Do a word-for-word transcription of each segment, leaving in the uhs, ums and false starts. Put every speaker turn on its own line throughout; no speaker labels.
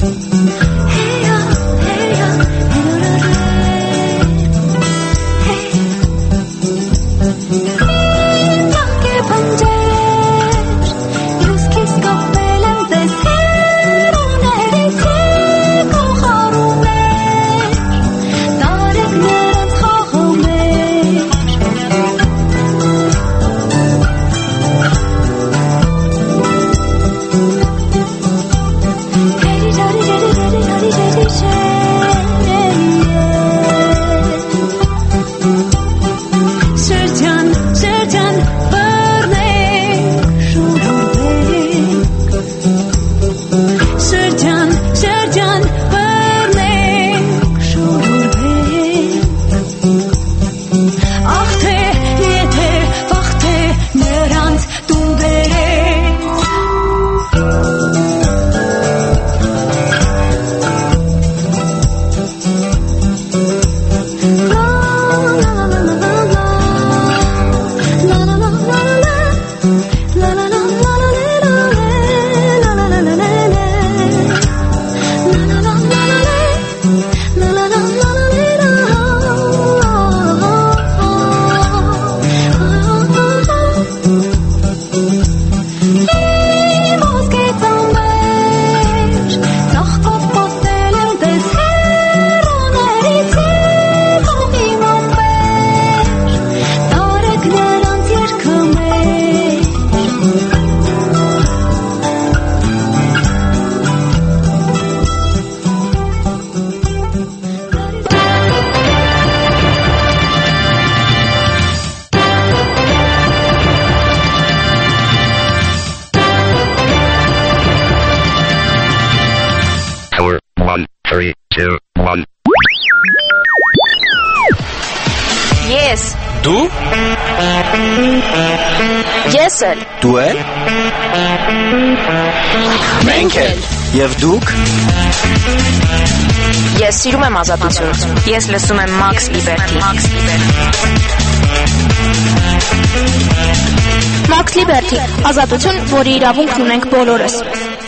Ես
Դու
Ես էլ
Դու էլ Մենք էլ Եվ դուք
Ես սիրում եմ ազատություն Ես լսում եմ Max Liberty
Max Liberty ազատություն, որի իրավունքն ունենք բոլորս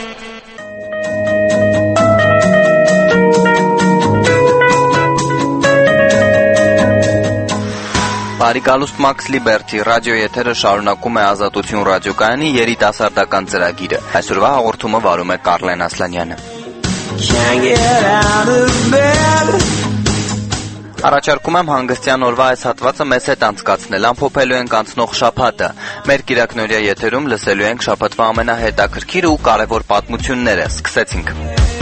Բարիկալուստ Max Liberty ռադիո եթերը շարունակում է ազատություն ռադիոկայանի երիտասարդական ծրագիրը։ Այսօրվա հաղորդումը վարում է Կարլեն Ասլանյանը։ Առաջարկում եմ հանգստյան օրվա այս հատվածը մեզ հետ անցկացնել, ամփոփելու ենք անցնող շաբաթը։ Մեր կիրակնօրյա եթերում լսելու ենք շաբաթվա ամենահետաքրքիր ու կարևոր պատմությունները։ Սկսեցինք։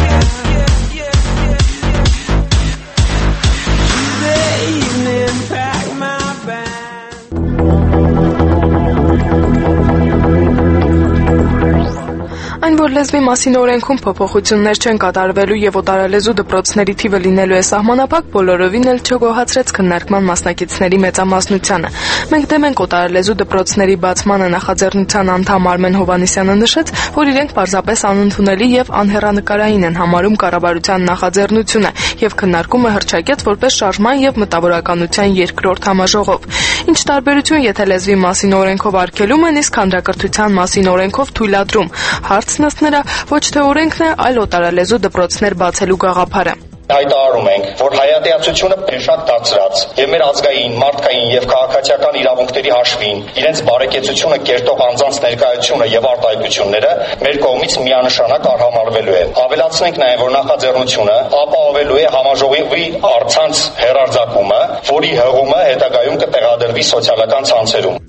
Այն, որ լեզվի մասին օրենքում փոփոխություններ չեն կատարվելու եւ օտարալեզու դպրոցների թիվը լինելու է սահմանափակ, բոլորովին էլ չգոհացրեց քննարկման մասնակիցների մեծամասնությանը։ Մենք դեմ ենք օտարալեզու դպրոցների բացմանը նախաձեռնության անդամ Արմեն Հովհաննիսյանը նշեց, որ իրենք պարզապես անընդունելի եւ անհեռանկարային են համարում կառավարության նախաձեռնությունը եւ քննարկումը հռչակեց որպես շարժման եւ մտավորականության երկրորդ համաժողով։ Ինչ տարբերություն, եթե լեզվի մասին օրենքով արգելում են, իսկ հանրակրթության մասին օրենքով թույլատրում։ Հարցն ըստ նրա ոչ թե օրենքն է, այլ օտարալեզու դպրոցներ բացելու գաղափարը։
Հայտարարում ենք, որ հայատյացությունը փեշակ դարձրած եւ մեր ազգային, մարդկային եւ քաղաքացիական իրավունքների հաշվին իրենց բարեկեցությունը կերտող անձանց ներկայությունը եւ արտահայտությունները մեր կողմից միանշանակ արհամարվելու է։ Ավելացնենք նաեւ, որ նախաձեռնությունը ապահովելու է համաժողովի առցանց հերարձակումը, որի հղումը հետագայում կտեղադրվի սոցիալական ցանցերում։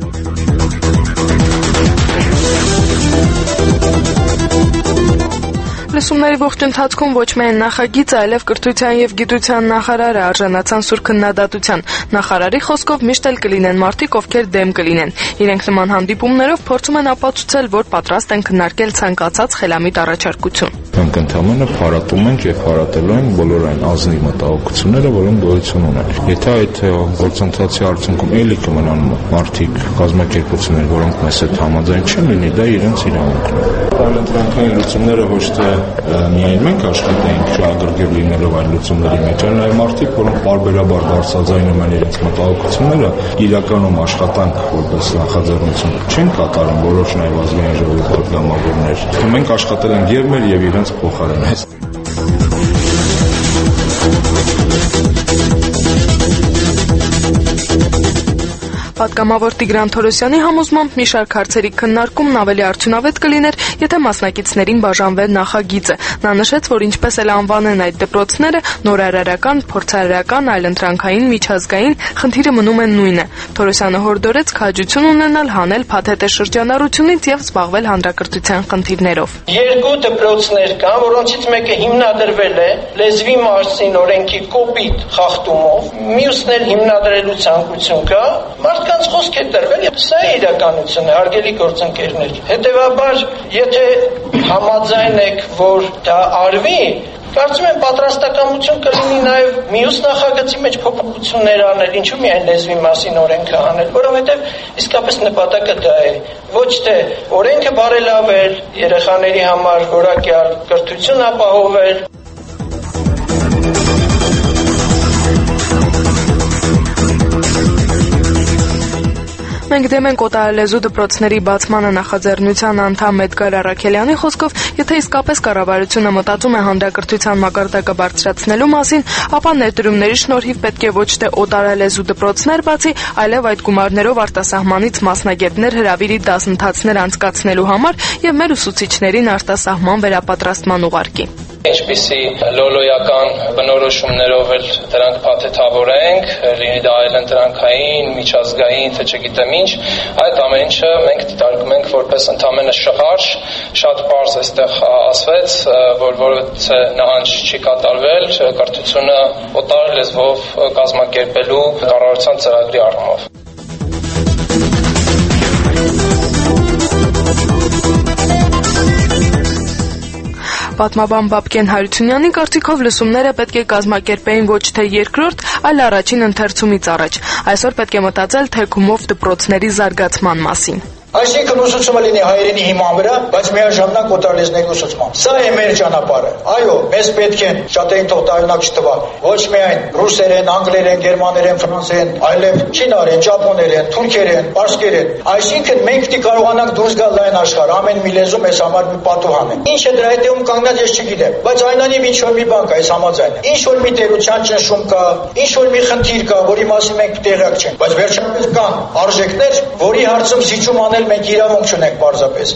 Լսումների ողջ ընթացքում ոչ միայն նախագիծը, այլև կրթության եւ գիտության նախարարը արժանացան սուր քննադատության։ Նախարարի խոսքով միշտ էլ կլինեն մարդիկ, ովքեր դեմ կլինեն։ Իրենք նման հանդիպումներով փորձում են ապացուցել, որ պատրաստ են քննարկել ցանկացած խելամիտ առաջարկություն։
Մենք ընդհանրապես փառատում ենք եւ փառատելու ենք բոլոր այն ազնիվ մտահոգությունները, որոնք գոյություն ունեն։ Եթե այդ գործընթացի արդյունքում էլի կմնան մարդիկ, կազմակերպություններ, որոնք մեզ հետ համաձայն չեն լինի, դա իրենց իրավունքն է։ Parlamentaryական լուծումները ոչ թե միայն մենք աշխատենք շահագրգիռ լինելով այն լուծումների մեջ, այլ նաև մարդիկ, որոնք բարբերաբար բարձրաձայնում են իրենց մտահոգությունները, իրականում աշխատանք որպես նախաձեռնություն չեն կատարում որոշ նաև ազգային ժողովի պատգամավորներ։ Մենք աշխատել ենք եւ մեր եւ իրենց փոխարեն։
Պատգամավոր Տիգրան Թորոսյանի համոզմամբ մի շարք հարցերի քննարկումն ավելի արդյունավետ կլիներ, եթե մասնակիցներին բաժանվեր նախագիծը։ Նա նշեց, որ ինչպես էլ անվանեն այդ դպրոցները՝ նորարարական, փորձարարական, այլընտրանքային, միջազգային, խնդիրը մնում է նույնը։ Թորոսյանը հորդորեց քաջություն ունենալ, հանել փաթեթը շրջանառությունից եւ զբաղվել հանրակրթության խնդիրներով։
Երկու դպրոցներ կան, որոնցից մեկը հիմնադրվել է լեզվի մասին օրենքի կոպիտ խախտումով, մյուսն էլ հիմնադրելու ցանկություն կա։ Մարդկանց խոսք է տրվել, սա է իրականությունը, հարգելի գործընկերներ։ Հետևաբար, եթե համաձայն եք, որ դա արվի, կարծում եմ պատրաստակամություն կլինի նաև մյուս նախագծի մեջ փոփոխություններ անել, ինչու միայն լեզվի մասին օրենքը անել, որովհետև իսկապես նպատակը դա է, ոչ թե օրենքը բարելավել, երեխաների համար որակյալ կրթություն ապահովել։ Մենք դեմ ենք օտարալեզու դպրոցների բացմանը նախաձեռնության անդամ Էդգար Առաքելյանի խոսքով, եթե իսկապես կառավարությունը մտածում է հանրակրթության մակարդակը բարձրացնելու մասին, ապա ներդրումների շնորհիվ պետք է ոչ թե օտարալեզու դպրոցներ բացի, այլև այդ գումարներով արտասահմանից մասնագետներ հրավիրի դասընթացներ անցկացնելու համար եւ մեր ուսուցիչներին արտասահման վերապատրաստման ուղարկի։ Ինչպիսի լոլոյական բնորոշումներով էլ դրանք փաթեթավորենք, լինի դա այլընտրանքային, միջազգային, թե չգիտեմ ինչ, այդ ամեն ինչը մենք դիտարկում ենք որպես ընդամենը շղարշ, շատ պարզ այստեղ ասվեց, որ որևէ նահանջ չի կատարվել կրթությունը օտար լեզվով կազմակերպելու կառավարության ծրագրի առումով։
Պատմաբան Բաբկեն Հարությունյանի կարծիքով լսումները պետք է կազմակերպեին ոչ թե երկրորդ, այլ առաջին ընթերցումից առաջ։ Այսօր պետք է մտածել թեկումով դպրոցների զարգացման մասին։
Այսինքն ուսուցումը լինի հայերենի հիման վրա, բայց միաժամանակ օտարալեզների ուսուցման։ Սա է մեր ճանապարհը։ Այո, մեզ պետք է շատերին թող տարօրինակ չթվա։ Ոչ միայն ռուսերեն, անգլերեն, գերմաներեն, ֆրանսերեն, այլև չինարեն, ճապոներեն, թուրքերեն, պարսկերեն։ Այսինքն մենք պետք է կարողանանք դուրս գալ լայն աշխարհ, ամեն մի լեզու մեզ համար մի պատուհան է։ Ինչ է դրա հետևում կանգնած ես չգիտեմ, բայց այնանիվ ինչ որ մի բան կա, ես համաձայն եմ։ Ինչ որ մի տերության ճնշում կա, ինչ որ մի խնդիր կա, որի մասին մենք տեղյակ չենք, բայց վերջապես կան արժեքներ, որի հարցում զիջում անել մենք իրավունք չունենք պարզապես։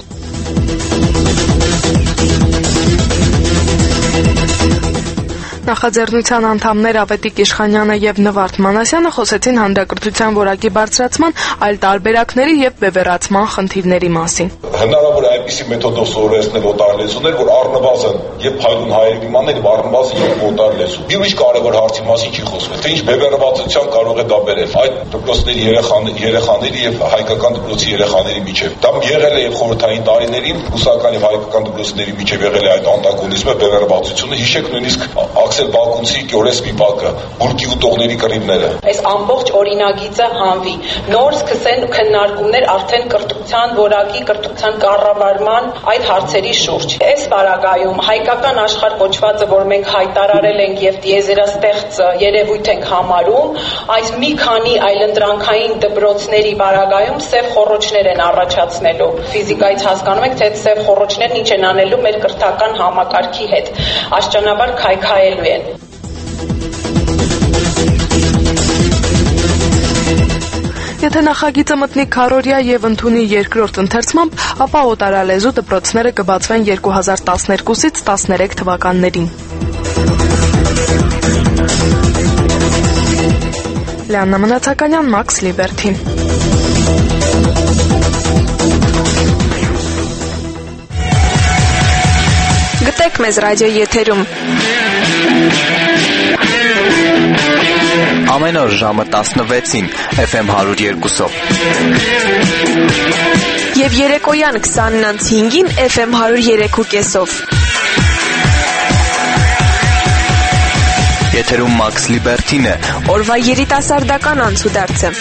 Նախաձեռնության անդամներ Ավետիք Իշխանյանը եւ Նվարդ Մանասյանը խոսեցին հանրակրթության որակի բարձրացման, այլ տարբերակների եւ բևեռացման խնդիրների մասին։
Հնարավոր է այնպիսի մեթոդով սովորեցնել օտարալեզուներ, որ առնվազն եւ հայրեն հայերենի մաներ եւ առնվազն երկու օտարալեզու։ Մի ուրիշ կարևոր հարցի մասին չի խոսվել, թե ինչ բևեռվածության կարող է դա բերել այդ դպրոցների երեխաների եւ հայկական դպրոցի երեխաների միջեւ։ Դա եղել է եւ խորհրդային տարիներին ռուսական եւ հայկական դպրոցների միջեւ եղել է այդ անտագոնիզմը, բևեռվածությունը։ Հիշեք նույնիսկ Աքսել Բակունցի Գյորեսկի բակը, բուրկի ուտողների կռիվները։
Այս ամբողջ օրինագիծը հանվի, նոր սկսեն քննարկումներ արդեն կրթության որակի, կրթության կառավարման այդ հարցերի շուրջ։ Այս պարագայում հայկական աշխարհ կոչվածը, որ մենք հայտարարել ենք եւ տիեզերաստեղծ երևույթ ենք համարում, այս մի քանի այլընտրանքային դպրոցների պարագայում սև խոռոչներ են առաջացնելու։ Ֆիզիկայից հասկանում եք, թե սև խոռոչներն ինչ են անելու մեր կրթական համակարգի հետ։ Աշճանաբար քայքայելու են։
Եթե նախագիծը մտնի քառօրյա եւ ընդունի երկրորդ ընթերցմամբ, ապա օտարալեզու դպրոցները կբացվեն երկու հազար տասներկուսից տասներեք թվականներին։ Լիաննա Մնացականյան, Մաքս Լիբերթի։
Գտեք մեզ ռադիոյի եթերում։
Ամեն օր ժամը տասնվեցին Էֆ Էմ հարյուր երկուսով։
Եվ երեկոյան քսանն անց հինգին Էֆ Էմ հարյուր երեք ու կեսով։
Եթերում Մաքս Լիբերթին է։
Օրվա երիտասարդական անցուդարձը։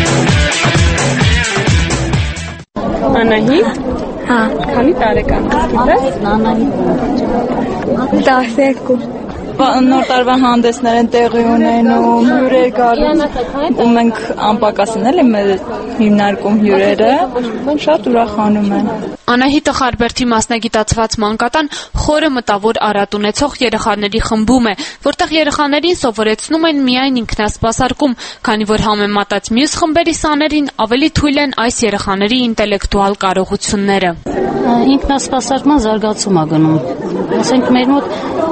Անահիտ։
Հա։
Քանի տարեկան ես։
Անահիտ։ տասներկու։
Նոր տարվա հանդեսներ են տեղի ունենում, հյուրեր գալիս, ու մենք անպակասն էլ եմ հիմնարկում հյուրերը, շատ ուրախանում են։
Անահիտը Խարբերդի մասնագիտացված մանկատան խորը մտավոր արատ ունեցող երեխաների խմբում է, որտեղ երեխաներին սովորեցնում են միայն ինքնասպասարկում, քանի որ համեմատած մյուս խմբերի սաներին ավելի թույլ են այս երեխաների ինտելեկտուալ կարողությունները։
Ինքնասպասարկման զարգացում է գնում։ Ասենք մեր մոտ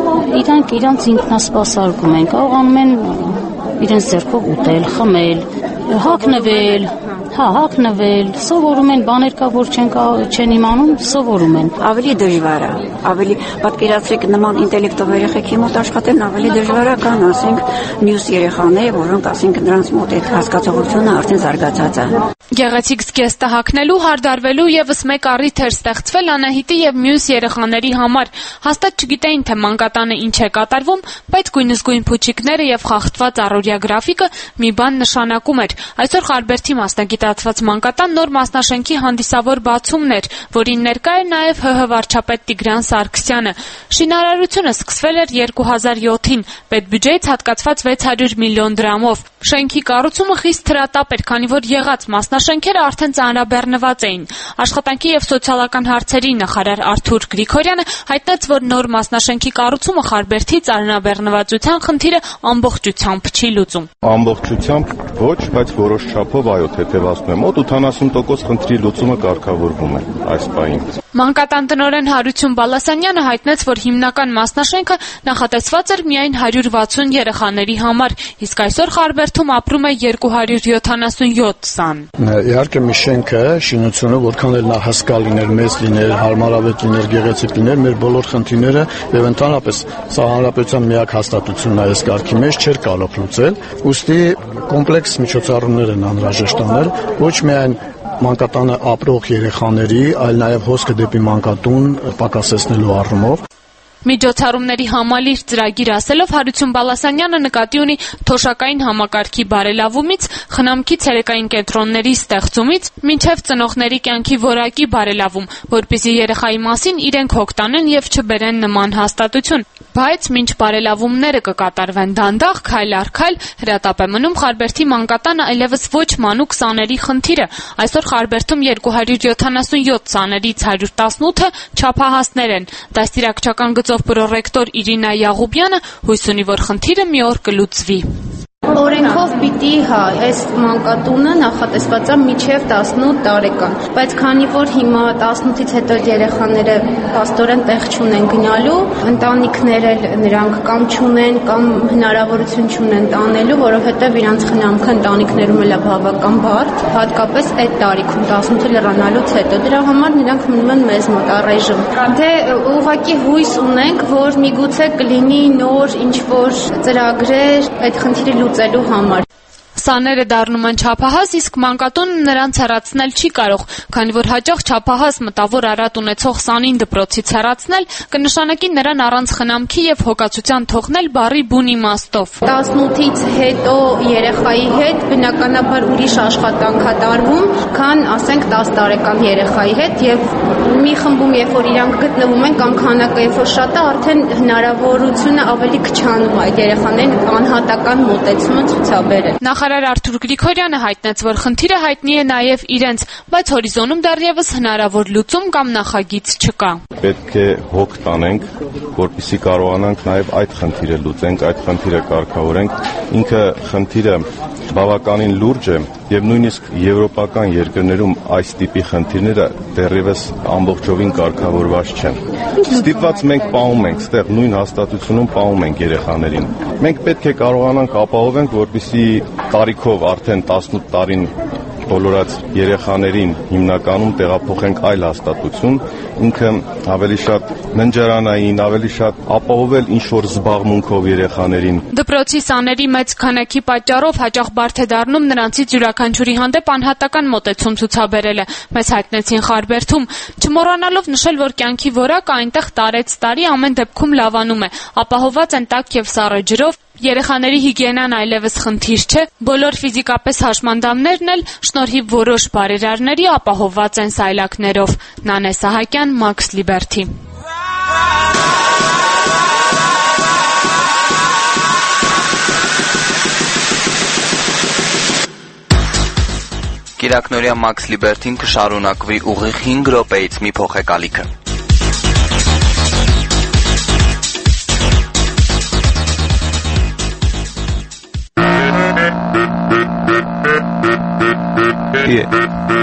իրանք իրանք ինքնասպասարկում են, կարողանում են իրենց ձեռքով ուտել, խմել, հագնվել, հա, հագնվել, սովորում են բաներ կա, որ չեն չեն իմանում, սովորում են։
Ավելի դժվար է, ավելի պատկերացրեք նման ինտելեկտով երեխեքի մոտ աշխատելն ավելի դժվար է, քան ասենք մյուս երեխաները, որոնք ասենք նրանց մոտ այդ հասկացողությունը արդեն զարգացած է։
Գեղեցիկ զգեստը հագնելու, հարդարվելու եւս մեկ առիթ էր ստեղծվել Անահիտի եւ մյուս երեխաների համար։ Հաստատ չգիտեին, թե մանկատանը ինչ է կատարվում, բայց գույնզգույն փուչիկները եւ խախտված առօրյա գրաֆիկը մի բան նշանակում էր։ Այսօր Խարբերդի մասնագիտացված մանկատան նոր մասնաշենքի հանդիսավոր բացումն էր, որին ներկա էր նաեւ ՀՀ վարչապետ Տիգրան Սարգսյանը։ Շինարարությունը սկսվել էր երկու հազար յոթին, պետբյուջեից հատկացված վեց հարյուր միլիոն դրամով։ Շենքի կառուցումը խիստ թրատապ էր, քանի որ եղած մասնաշենքերը արդեն ծանրաբեռնված էին։ Աշխատանքի եւ սոցիալական հարցերի նախարար Արթուր Գրիգորյանը հայտնեց, որ նոր մասնաշենքի կառուցումը Խարբերդի ծանրաբեռնվածության խնդիրը ամբողջությամբ չի լուծում։
Ամբողջությամբ ոչ, բայց որոշ չափով այո, թեթևացնում է։ Մոտ ութանասուն տոկոս խնդրի լուծումը կարգավորվում է այս պահին։
Մանկատան տնօրեն Հարություն Բալասանյանը հայտնեց, որ հիմնական մասնաշենքը նախատեսված էր միայն հարյուր վաթսուն երեխաների համար, իսկ այսօր Խարբերդում ապրում է երկու հարյուր յոթանասունյոթ սան։
Իհարկե մի շենքը, շինությունը, որքան էլ նա հսկա լիներ, մեծ լիներ, հարմարավետ լիներ, գեղեցիկ լիներ, մեր բոլոր խնդիրները եւ ընդհանրապես սա հանրապետության միակ հաստատությունն է այս կարգի մեջ չէր կարող լուծել։ Ուստի կոմպլեքս միջոցառումներ են անհրաժեշտ անել, ոչ միայն մանկատանը ապրող երեխաների, այլ նաև հոսքը դեպի մանկատուն պակասեցնելու առումով։
Միջոցառումների համալիր ծրագիր ասելով Հարություն Բալասանյանը նկատի ունի թոշակային համակարգի բարելավումից, խնամքի ցերեկային կենտրոնների ստեղծումից, մինչև ծնողների կյանքի որակի բարելավում, որպեսզի երեխայի մասին իրենք հոգ տանեն եւ չբերեն նման հաստատություն։ Բայց մինչ բարելավումները կկատարվեն դանդաղ, քայլ առ քայլ, հրատապ է մնում Խարբերդի մանկատանը այլևս ոչ մանուկ սաների խնդիրը։ Այսօր Խարբերդում երկու հարյուր յոթանասունյոթ սաներից հարյուր տասնութը չափահասներ են։ Դաստիարակչական գծով պրոռեկտոր Իրինա Յաղուբյանը հույս ունի, որ խնդիրը մի օր կլուծվի։
Օրենքով պիտի, հա, այս մանկատունը նախատեսված է մինչև տասնութ տարեկան, բայց քանի որ հիմա տասնութից հետո երեխաները փաստորեն տեղ չունեն գնալու, ընտանիքներ էլ նրանք կամ չունեն, կամ հնարավորություն չունեն տանելու, որովհետև իրանց խնամքը ընտանիքներում էլ է բավական բարդ, հատկապես այդ տարիքում տասնութը լրանալուց հետո։ Դրա համար նրանք մնում են մեզ մոտ առայժմ։ Դե ուղղակի հույս ունենք, որ միգուցե կլինի նոր ինչ-որ ծրագրեր այդ խնդիրը լուծելու համար։
Սաները դառնում են չափահաս, իսկ մանկատունը նրանց հեռացնել չի կարող, քանի որ հաճախ չափահաս մտավոր արատ ունեցող սանին դպրոցից հեռացնել կնշանակի նրան առանց խնամքի եւ հոգացության թողնել բառի բուն իմաստով։
տասնութից հետո երեխայի հետ բնականաբար ուրիշ աշխատանք է տարվում, քան ասենք տաս տարեկան երեխայի հետ եւ մի խմբում երբ որ իրանք գտնվում են կամ քանակը երբ որ շատ է, արդեն հնարավորությունը ավելի քչանում այդ երեխաներին անհատական մոտեցումը ցուցաբերել։
Նախարար Արթուր Գրիգորյանը հայտնեց, որ խնդիրը հայտնի է նաև իրենց, բայց հորիզոնում դեռևս հնարավոր լուծում կամ նախագիծ չկա։
Պետք է հոգ տանենք, որպեսզի կարողանանք նաև այդ խնդիրը լուծենք, այդ խնդիրը կարգավորենք։ Ինքը խնդիրը բավականին լուրջ է եւ նույնիսկ եվրոպական երկրներում այս տիպի խնդիրները դեռևս ամբողջովին կարգավորված չեն։ Ստիպված մենք պահում ենք, ստեղ նույն հաստատությունում պահում ենք երեխաներին։ Մենք պետք է կարողանանք ապահովենք, որպեսզի տարիքով արդեն տասնութ տարին բոլորած երեխաներին հիմնականում տեղափոխենք այլ հաստատություն, ինքը ավելի շատ ննջարանային, ավելի շատ ապահովել ինչ-որ զբաղմունքով երեխաներին։
Դպրոցի սաների մեծ քանակի պատճառով հաճախ բարդ է դառնում նրանցից յուրաքանչյուրի հանդեպ անհատական մոտեցում ցուցաբերելը, մեզ հայտնեցին Խարբերդում, չմոռանալով նշել, որ կյանքի որակը այնտեղ տարեց տարի ամեն դեպքում լավանում է, ապահովված են տաք եւ սառը ջրով, երեխաների հիգիենան այլևս խնդիր չէ, բոլոր ֆիզիկապես հաշմանդամներն էլ շնորհիվ որոշ բարերարների ապահովված են սայլակներով։ Նանե Սահակյան, Մաքս Լիբերթի։
Կիրակնորյա Max Liberty-ն կշարունակվի ուղիղ հինգ րոպեից մի փոխեկալիքը։
Yeah.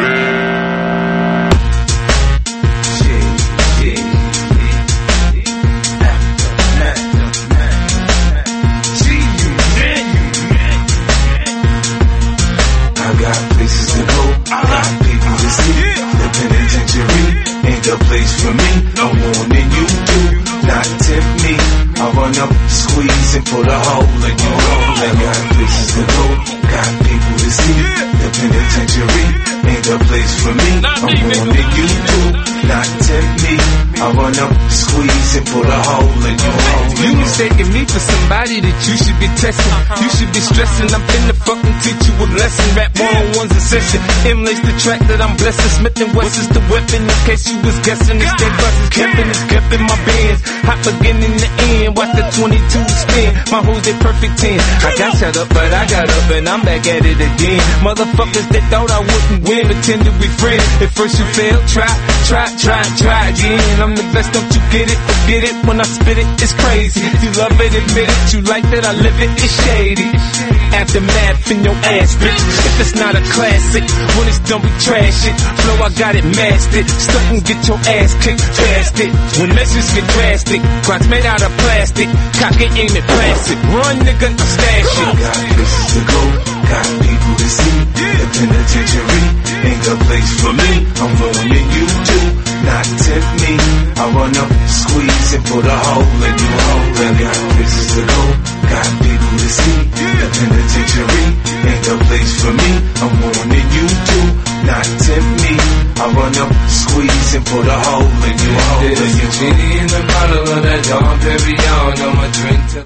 A place for me, no more than you do. Not tempt me. I run up, squeeze, and put a hole in your hole. I got places to go, got people to see. The penitentiary ain't a place for me. I'm more than you do. Not tempt me. I run up, squeeze, and put a hole in your hole.
You mistaking me for somebody that you should be testing. You should be stressing. I'm finna fucking teach you a lesson. Rap one-on-one's a session. Emulates the track that I'm blessing. Smith and West is the weapon. In case you was guessing, it's that bus is kept in, it's kept in my bands. Hot beginning to end. Watch the twenty-two spin. My hoes at perfect ten. I got shut up, but I got up and I'm back at it again. Motherfuckers that thought I wouldn't win, pretended we friends. At first you failed, try, try, try, try again. I'm the best, don't you get it? Forget it when I spit it, it's crazy. You love it, admit it. You like that I live it, it's shady. Aftermath in your ass, bitch. If it's not a classic, when it's done we trash it. Flow, I got it mastered. Stuck and get your ass kicked past it. When messages get drastic, crowds made out of plastic. Cock it, aim it, plastic. Run, nigga, stash it.
Got places to go, got people to see. The penitentiary ain't a place for me. I'm more than you do. Not tempt me. I run up, squeeze, and put a hole in your hole. I got places to go, got people to see. The penitentiary ain't a place for me. I'm more than you do. Not tempt me. I run up, squeeze, and put a hole in your hole.
There's a genie in the bottle of that Dom Perignon. I'ma drink till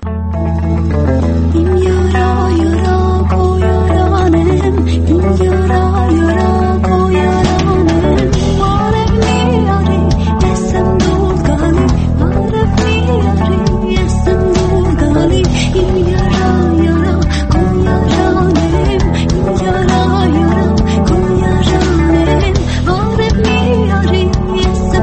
Yes.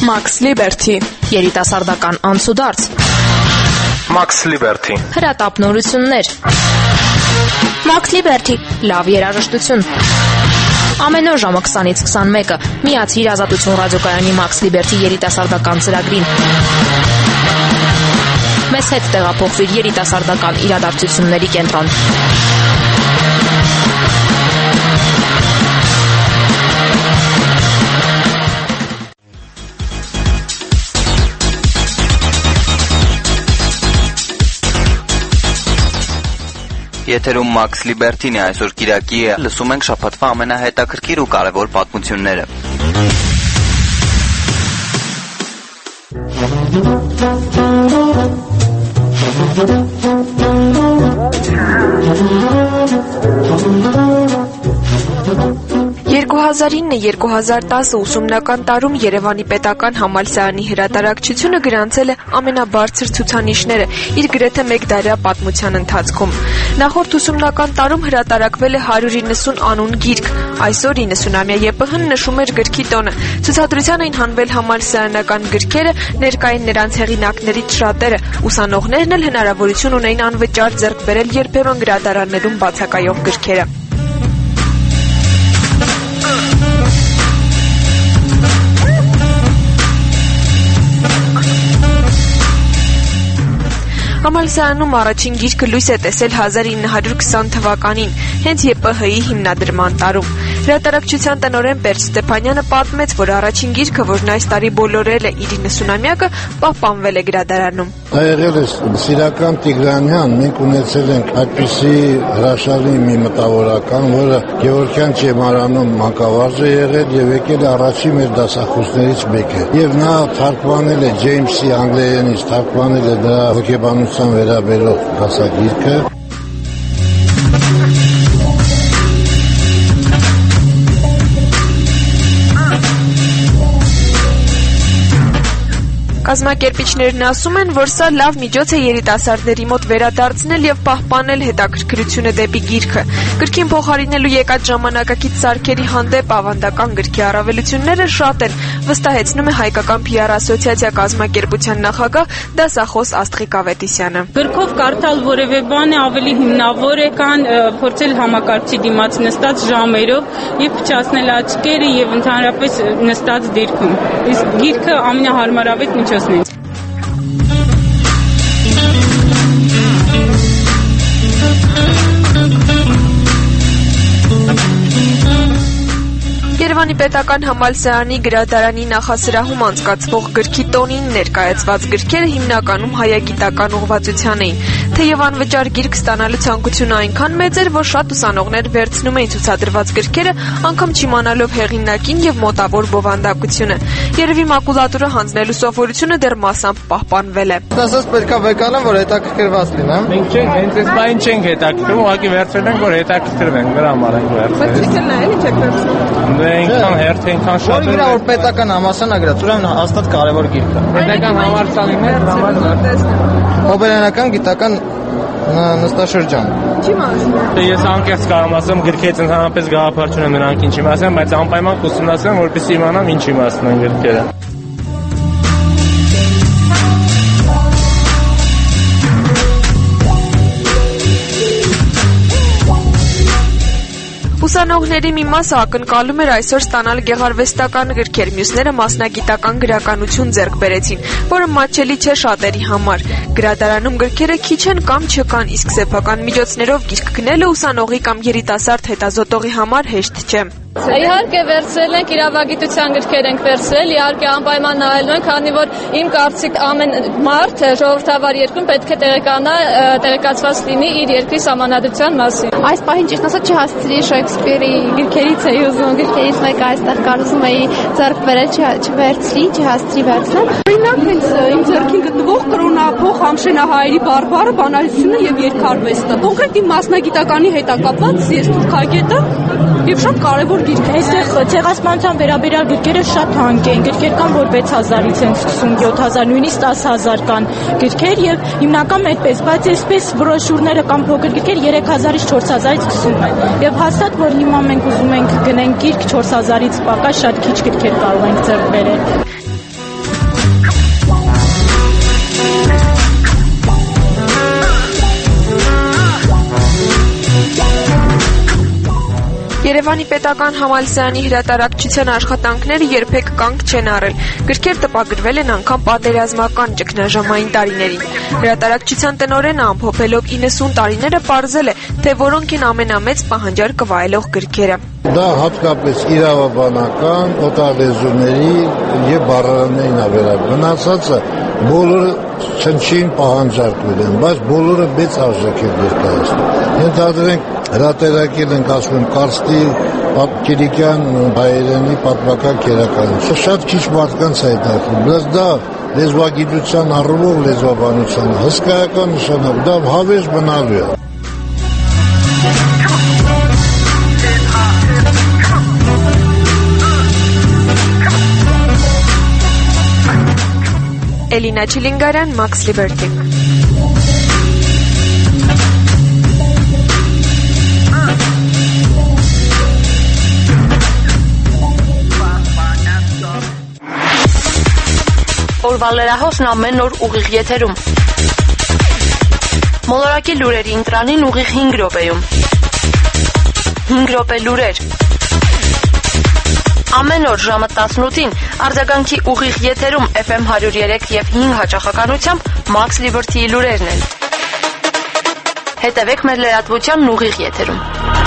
Max Liberty,
երիտասարդական անցուդարձ,
Max Liberty,
հրատապնորություններ,
Max Liberty,
լավ երաժշտություն։ Ամեն օր ժամը քսանից քսանմեկը միացիր Ազատություն ռադիոկայանի Max Liberty երիտասարդական ծրագրին։ Մեզ հետ տեղափոխվիր երիտասարդական իրադարձությունների կենտրոն։
Եթերում Max Liberty-ն է, այսօր Կիրակի է, լսում ենք շաբաթվա ամենահետաքրքիր ու կարևոր պատմությունները։
երկու հազար ինը երկու հազար տասը ուսումնական տարում Երևանի պետական համալսարանի հրատարակչությունը գրանցել է ամենաբարձր ցուցանիշները իր գրեթե մեկ դարյա պատմության ընթացքում։ Նախորդ ուսումնական տարում հրատարակվել է հարյուր իննսուն անուն գիրք, այսօր իննսունամյա ԵՊՀ-ն նշում էր գրքի տոնը։ Ցուցադրության էին հանվել համալսարանական գրքերը, ներկային նրանց հեղինակներից շատերը, ուսանողներն էլ հնարավորություն ունեին անվճար ձեռք բերել երբեմն գրադարաններում բացակայող գրքերը։ Համալսարանում առաջին գիրքը լույս է տեսել հազար ինը հարյուր քսան թվականին, հենց ԵՊՀ-ի հիմնադրման տարում։ Հրատարակչության տնօրեն Պերճ Ստեփանյանը պատմեց, որ առաջին գիրքը, որն այս տարի բոլորել է իր իննսունամյակը, պահպանվել է գրադարանում։
Դա եղել է Սիրական Տիգրանյան, մենք ունեցել ենք այդպիսի հրաշալի մի մտավորական, որը Գևորգյան ճեմարանում մանկավարժ է եղել եւ եկել է առաջին մեր դասախոսներից մեկը։ Եվ նա թարգմանել է Ջեյմսի անգլերենից, թարգմանել է դրա հոգեբանության վերաբերող դասագիրքը։
Կազմակերպիչներն ասում են, որ սա լավ միջոց է երիտասարդների մոտ վերադարձնել եւ պահպանել հետաքրքրությունը դեպի գիրքը։ Գրքին փոխարինելու եկած ժամանակակից սարքերի հանդեպ ավանդական գրքի առավելությունները շատ են, վստահեցնում է Հայկական փի ար ասոցիացիա կազմակերպության նախագահ դասախոս Աստղիկ Ավետիսյանը։
Գրքով կարդալ որևէ բան է ավելի հիմնավոր է, քան փորձել համակարգչի դիմաց նստած ժամերով եւ փչացնել աչքերը եւ ընդհանրապես նստած դիրքում։ Իսկ գիրքը ամենահարմարավետ միջոց
Երևանի պետական համալսարանի գրադարանի նախասրահում անցկացվող գրքի տոնին ներկայացված գրքերը հիմնականում հայագիտական ուղղվածության էին, թեև անվճար գիրք ստանալու ցանկությունը այնքան մեծ էր, որ շատ ուսանողներ վերցնում էին ցուցադրված գրքերը, անգամ չիմանալով հեղինակին եւ մոտավոր բովանդակությունը։ Երևի մակուլատուրը հանձնելու սովորությունը դեռ մասամբ պահպանվել է։
Ասած պետքա վկայեմ, որ հետաքրքրված լինեմ։ Մենք չենք, հենց այս բան չենք հետաքրքրում, ուղղակի վերցրել ենք, որ հետաքրքրվենք, դրա համար ենք վերցրել։ Բայց չեք նայել, ինչ եք վերցրել։ Դե այնքան հերթ, այնքան շատ։ Որ գրա որ պետական համալսարան գրած, ուրեմն հաստատ կարևոր գիրք է։ Պետական համալսարաններ, Հոբելյանական գիտական նստաշրջան։ Չի մասն։ Ես անկեղծ կարող ասեմ, գրքերից ընդհանրապես գաղափար չունեմ նրանք ինչի մասն, բայց անպայման կուսումնասիրեմ, որպեսզի իմանամ ինչի մասն են գրքերը։
Ուսանողների մի մասը ակնկալում էր այսօր ստանալ գեղարվեստական գրքեր, մյուսները մասնագիտական գրականություն ձեռք բերեցին, որը մատչելի չէ շատերի համար։ Գրադարանում գրքերը քիչ են կամ չկան, իսկ սեփական միջոցներով գիրք գնելը ուսանողի կամ երիտասարդ հետազոտողի համար հեշտ չէ։
Իհարկե վերցրել ենք իրավագիտության գրքեր ենք վերցրել, իհարկե անպայման նայելու ենք, քանի որ իմ կարծիք ամեն մարդ ժողովրդավար երկրում պետք է տեղեկանա, տեղեկացված լինի իր երկրի սահմանադրության մասին։
Այս պահին ճիշտ ասած չհասցրի Շեքսպիրի գրքերից էի ուզում, գրքերից մեկը այստեղ կարծում էի ձեռք բերել, չվերցրի, չհասցրի վերցնել։
Օրինակ հենց իմ ձեռքին գտնվող կրոնափոխ Համշենահայերի բարբառը, բանալությունը եւ երկարվեստը։ Կոնկրետ իմ մասնագիտականի հետ է կապված, ես թուրքագետ եմ եւ շատ կարեւոր գիրք է։
Այստեղ ցեղասպանության վերաբերյալ գրքերը շատ թանկ են, գրքեր կան, որ վեց հազարից են սկսում, յոթ հազար, նույնիսկ տասը հազար կան գրքեր եւ հիմնական այդպես, բայց այսպես բրոշուրները կամ փոքր գրքեր երեք հազարից չորս հազարից սկսում են։ Եվ հաստատ որ հիմա մենք ուզում ենք գնենք գիրք չորս հազարից պակաս շատ քիչ գրքեր կարող ենք ձեռք բերել։
Երևանի պետական համալսարանի հրատարակչության աշխատանքները երբեք կանգ չեն առել։ Գրքեր տպագրվել են անգամ պատերազմական ճգնաժամային տարիներին։ Հրատարակչության տնօրենը ամփոփելով իննսուն տարիները պարզել է, թե որոնք են ամենամեծ պահանջարկը վայելող գրքերը։
Դա հատկապես իրավաբանական, օտարլեզուների եւ բառարաններին է վերաբերում։ Մնացածը բոլորը չնչին պահանջարկվել են, բայց բոլորը մեծ արժեք են ներկայացնում։ Ենթադրենք հրատարակել ենք ասում կարստի Կիրիկյան հայերենի պատմական քերականություն։ Շատ քիչ մարդկանց է հետաքրքրում, բայց դա լեզվագիտության առումով լեզվաբանության հսկայական նշանակ, դա հավես մնալու է։
Էլինա Չիլինգարյան, Max Liberty։
Օրվա լրահոսն ամեն օր ուղիղ եթերում։ Մոլորակի լուրերի ընտրանին ուղիղ հինգ րոպեում։ հինգ րոպե լուրեր։ Ամեն օր ժամը տասնութին արձագանքի ուղիղ եթերում Էֆ Էմ հարյուր երեք և հինգ հաճախականությամբ Max Liberty-ի լուրերն են։ Հետևեք մեր լրատվությանն ուղիղ եթերում։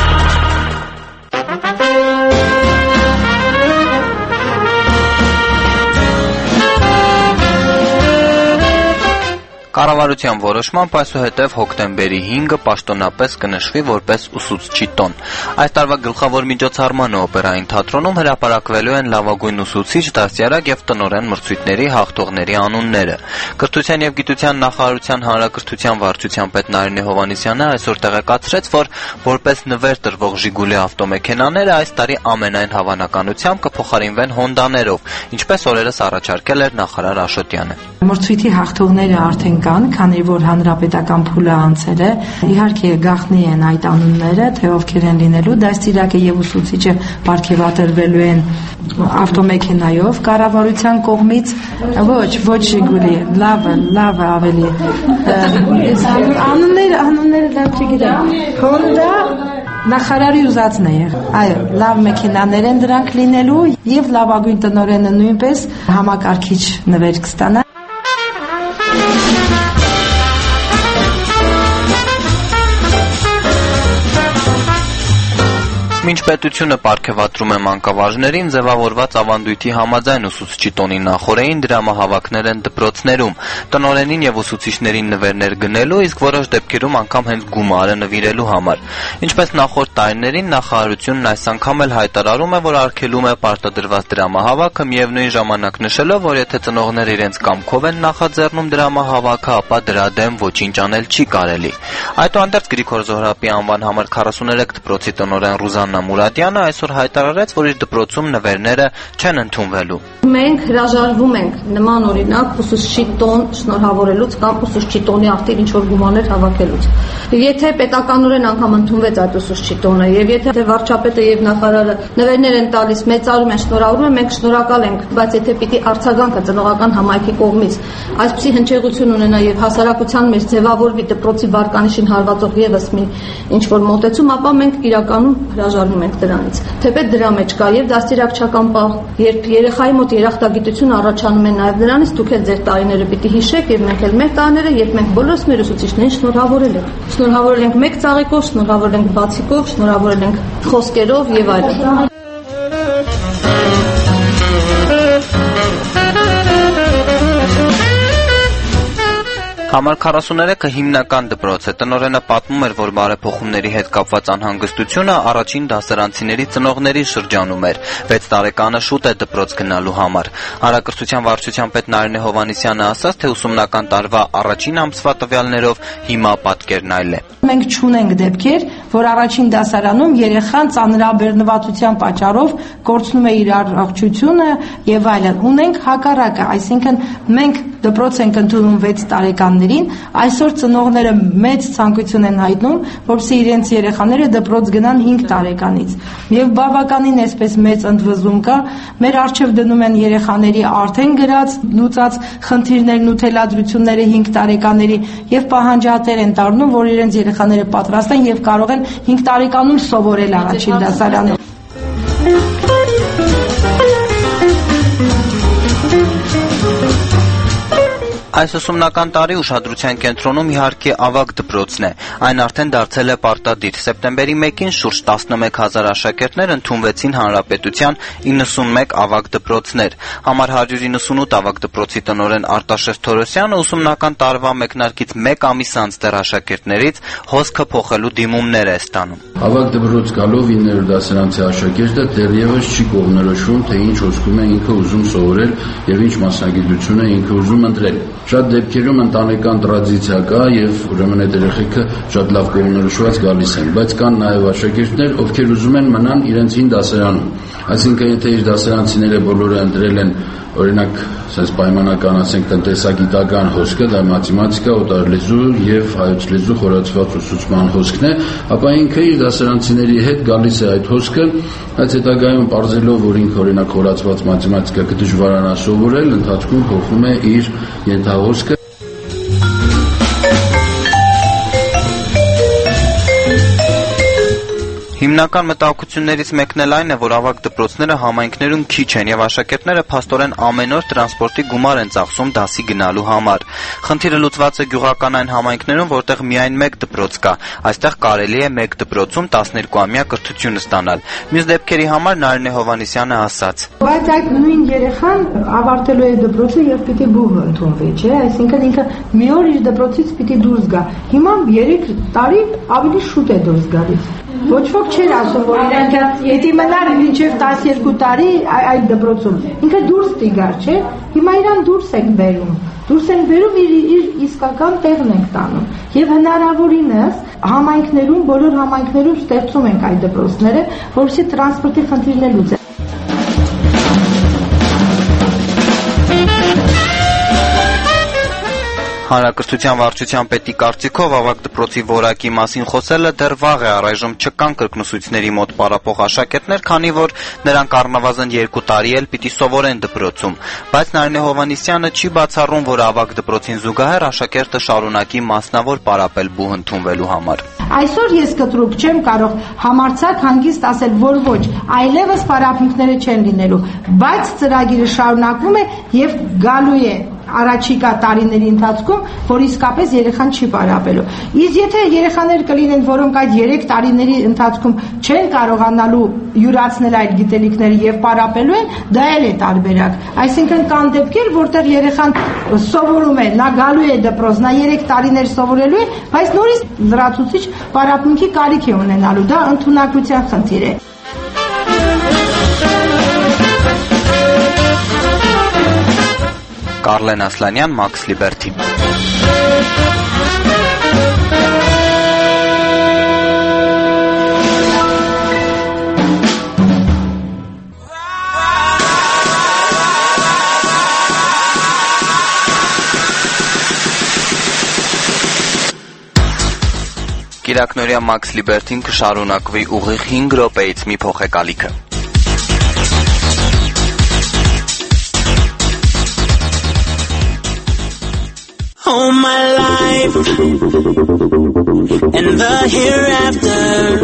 Կառավարության որոշմամբ այսուհետև հոկտեմբերի հինգը պաշտոնապես կնշվի որպես ուսուցչի տոն։ Այս տարվա գլխավոր միջոցառմանը օպերային թատրոնում հրապարակվելու են լավագույն ուսուցիչ, դաստիարակ և տնօրեն մրցույթների հաղթողների անունները։ Կրթության և գիտության նախարարության հանրակրթության վարչության պետ Նարինե Հովհաննիսյանը այսօր տեղեկացրեց, որ որպես նվեր տրվող Ժիգուլի ավտոմեքենաները այս տարի ամենայն հավանականությամբ կփոխարինվեն հոնդաներով, ինչպես օրերս առաջարկել էր նախարար Աշոտյանը։
Մրցույթի հաղթողները արդեն կան, քանի որ հանրապետական փուլը անցել է։ Իհարկե գաղտնի են այդ անունները, թե ովքեր են լինելու, դաստիարակը եւ ուսուցիչը պարգևատրվելու են ավտոմեքենայով կառավարության կողմից։ Ոչ, ոչ Ժիգուլի, լավը, լավը ավելի։ Անունները, անունները լավ չգիտեմ։ Հոնդա նախարարի ուզածն է եղել։ Այո, լավ մեքենաներ են դրանք լինելու եւ լավագույն տնօրենը նույնպես համակարգիչ նվեր կստանա։
Մինչ պետությունը պարգևատրում է մանկավարժներին, ձևավորված ավանդույթի համաձայն ուսուցչի տոնի նախօրեին դրամահավաքներ են դպրոցներում, տնօրենին եւ ուսուցիչներին նվերներ գնելու, իսկ որոշ դեպքերում անգամ հենց գումարը նվիրելու համար։ Ինչպես նախորդ տարիներին, նախարարությունն այս անգամ էլ հայտարարում է, որ արգելում է պարտադրված դրամահավաքը, միևնույն ժամանակ նշելով, որ եթե ծնողները իրենց կամքով են նախաձեռնում դրամահավաքը, ապա դրա դեմ ոչինչ անել չի կարելի։ Այդուհանդերձ Գրիգոր Զոհրաբի անվան համար քառասուներեք դպրոցի տնօրեն Ռուզաննա Մուրադյանը այսօր հայտարարեց, որ իր դպրոցում նվերները չեն ընդունվելու։
Մենք հրաժարվում ենք նման օրինակ ուսուցչի տոն շնորհավորելուց կամ ուսուցչի տոնի արտեր ինչ որ գումարներ հավաքելուց։ Եթե պետականորեն անգամ ընդունվեց այդ ուսուցչի տոնը եւ եթե վարչապետը եւ նախարարը նվերներ են տալիս, մեծարում են, շնորհավորում են, մենք շնորհակալ ենք, բայց եթե պիտի արձագանքը ծնողական համայնքի կողմից այսպիսի հնչեղություն ունենա եւ հասարակության մեջ ձևավորվի դպրոցի վարկանիշին հարվածող եւս մի ինչ որ մոտեցում, ապա մենք իրականում հրաժարվում ենք դրանից։ Թեպետ դրա մեջ կա եւ դաստիարակչական պահ, երբ երեխայի մոտ երախտագիտություն առաջանում է նաեւ նրանից, դուք էլ ձեր տարիները պիտի հիշեք եւ մենք էլ մեր տարիները, երբ մենք բոլորս մեր ուսուցիչներին շնորհավորել ենք։ Շնորհավորել ենք մեկ ծաղիկով, շնորհավորել ենք բացիկով, շնորհավորել ենք խոսքերով եւ այլն։
Համար քառասուներեքը հիմնական դպրոց է։ Տնօրենը պատմում էր, որ բարեփոխումների հետ կապված անհանգստությունը առաջին դասարանցիների ծնողների շրջանում էր։ վեց տարեկանը շուտ է դպրոց գնալու համար։ Հանրակրթության վարչության պետ Նարինե Հովհաննիսյանը ասաց, թե ուսումնական տարվա առաջին ամսվա տվյալներով հիմա պատկերն այլ է։
Մենք չունենք դեպքեր, որ առաջին դասարանում երեխան ծանրաբեռնվածության պատճառով կորցնում է իր առողջությունը եւ այլն։ Ունենք հակառակը, այսինքն մենք դպրոց ենք ընդունում վեց տարեկան երեխաներին, այսօր ծնողները մեծ ցանկություն են հայտնում, որպեսզի իրենց երեխաները դպրոց գնան հինգ տարեկանից։ Եվ բավականին այսպես մեծ ընդվզում կա, մեր առջև դնում են երեխաների արդեն գրած, լուծած խնդիրներն ու թելադրությունները հինգ տարեկանների եւ պահանջատեր են դառնում, որ իրենց երեխաները պատրաստ են եւ կարող են հինգ տարեկանում սովորել առաջին դասարանում։
Այս ուսումնական տարի ուշադրության կենտրոնում իհարկե ավագ դպրոցն է։ Այն արդեն դարձել է պարտադիր։ Սեպտեմբերի մեկին շուրջ տասնմեկ հազար աշակերտներ ընդունվեցին հանրապետության իննսունմեկ ավագ դպրոցներ։ Համար հարյուր իննսունութ ավագ դպրոցի տնօրեն Արտաշես Թորոսյանը ուսումնական տարվա մեկնարկից մեկ ամիս անց դեռ աշակերտներից հոսքը փոխելու դիմումներ է ստանում։
Ավագ դպրոց գալով իններորդ դասարանցի աշակերտը դեռևս չի կողմնորոշվում, թե ինչ հոսքում է ինքը ուզում սովորել եւ ինչ մասնագիտություն է ինքը ուզում ընտրել։ Շատ դեպքերում ընտանեկան տրադիցիա կա եւ ուրեմն այդ երեխեքը շատ լավ կողմնորոշված գալիս են, բայց կան նաեւ աշակերտներ, ովքեր ուզում են մնան իրենց հին դասարանում։ Այսինքն եթե իր դասարանցիները բոլորը ընտրել են օրինակ sense պայմանական ասենք տնտեսագիտական հոսքը, դա մաթեմատիկա, օտարլեզու եւ հայոց լեզու խորացված ուսուցման հոսքն է, ապա ինքը իր դասարանցիների հետ գալիս է այդ հոսքը, բայց հետագայում ողջելով, որ ինքը օրինակ խորացված մաթեմատիկա կդժվարանա սովորել, ընթացքում փոխում է իր ենթահոսքը։
Հիմնական մտահոգություններից մեկն էլ այն է, որ ավագ դպրոցները համայնքներում քիչ են եւ աշակերտները փաստորեն ամեն օր տրանսպորտի գումար են ծախսում դասի գնալու համար։ Խնդիրը լուծված է գյուղական այն համայնքներում, որտեղ միայն մեկ դպրոց կա։ Այստեղ կարելի է մեկ դպրոցում տասներկուամյա կրթություն ստանալ։ Մյուս դեպքերի համար Նարինե Հովհաննիսյանը ասաց.
Բայց այդ նույն երեխան ավարտելու է դպրոցը եւ պիտի բուհ ընդունվի, չէ՞, այսինքն ինքը մի օր իր դպրոցից պիտի դուրս գա։ Հիմա երեք տարի ավելի շուտ է դուրս գալիս։ Ոչ ոք չէր ասում, որ ինքը պիտի մնար մինչև տասներկու տարի այդ դպրոցում։ Ինքը դուրս տիգար, չէ՞։ Հիմա իրան դուրս ենք բերում։ Դուրս ենք բերում իր իր իսկական տեղն ենք տանում։ Եվ հնարավորինս համայնքներում, բոլոր համայնքներում ստեղծում ենք այդ դպրոցները, որովհետեւ տրանսպորտի խնդիրն է լուծել։
Հանրակրթության վարչության պետի կարծիքով ավագ դպրոցի որակի մասին խոսելը դեռ վաղ է, առայժմ չկան կրկնուսույցների մոտ պարապող աշակերտներ, քանի որ նրանք առնվազն երկու տարի էլ պիտի սովորեն դպրոցում, բայց Նարինե Հովհաննիսյանը չի բացառում, որ ավագ դպրոցին զուգահեռ աշակերտը շարունակի մասնավոր պարապել բուհ ընդունվելու համար։
Այսօր ես կտրուկ չեմ կարող համարձակ հանգիստ ասել, որ ոչ, այլևս պարապմունքները չեն լինելու, բայց ծրագիրը շարունակվում է եւ գալու է առաջիկա տարիների ընթացքում, որ իսկապես երեխան չի պարապելու։ Իսկ եթե երեխաներ կլինեն, որոնք այդ երեք տարիների ընթացքում չեն կարողանալու յուրացնել այդ գիտելիքները եւ պարապելու են, դա էլ է տարբերակ։ Այսինքն կան դեպքեր, որտեղ երեխան սովորում է, նա գալու է դպրոց, նա երեք տարիներ սովորելու է, բայց նորից լրացուցիչ պարապմունքի կարիք է ունենալու, դա ընդունակության խնդիր է։
Կարլեն Ասլանյան, Max Liberty։ Կիրակնորյա Max Liberty-ն կշարունակվի ուղիղ հինգ րոպեից մի փոխեկալիքը։
All my life and the hereafter,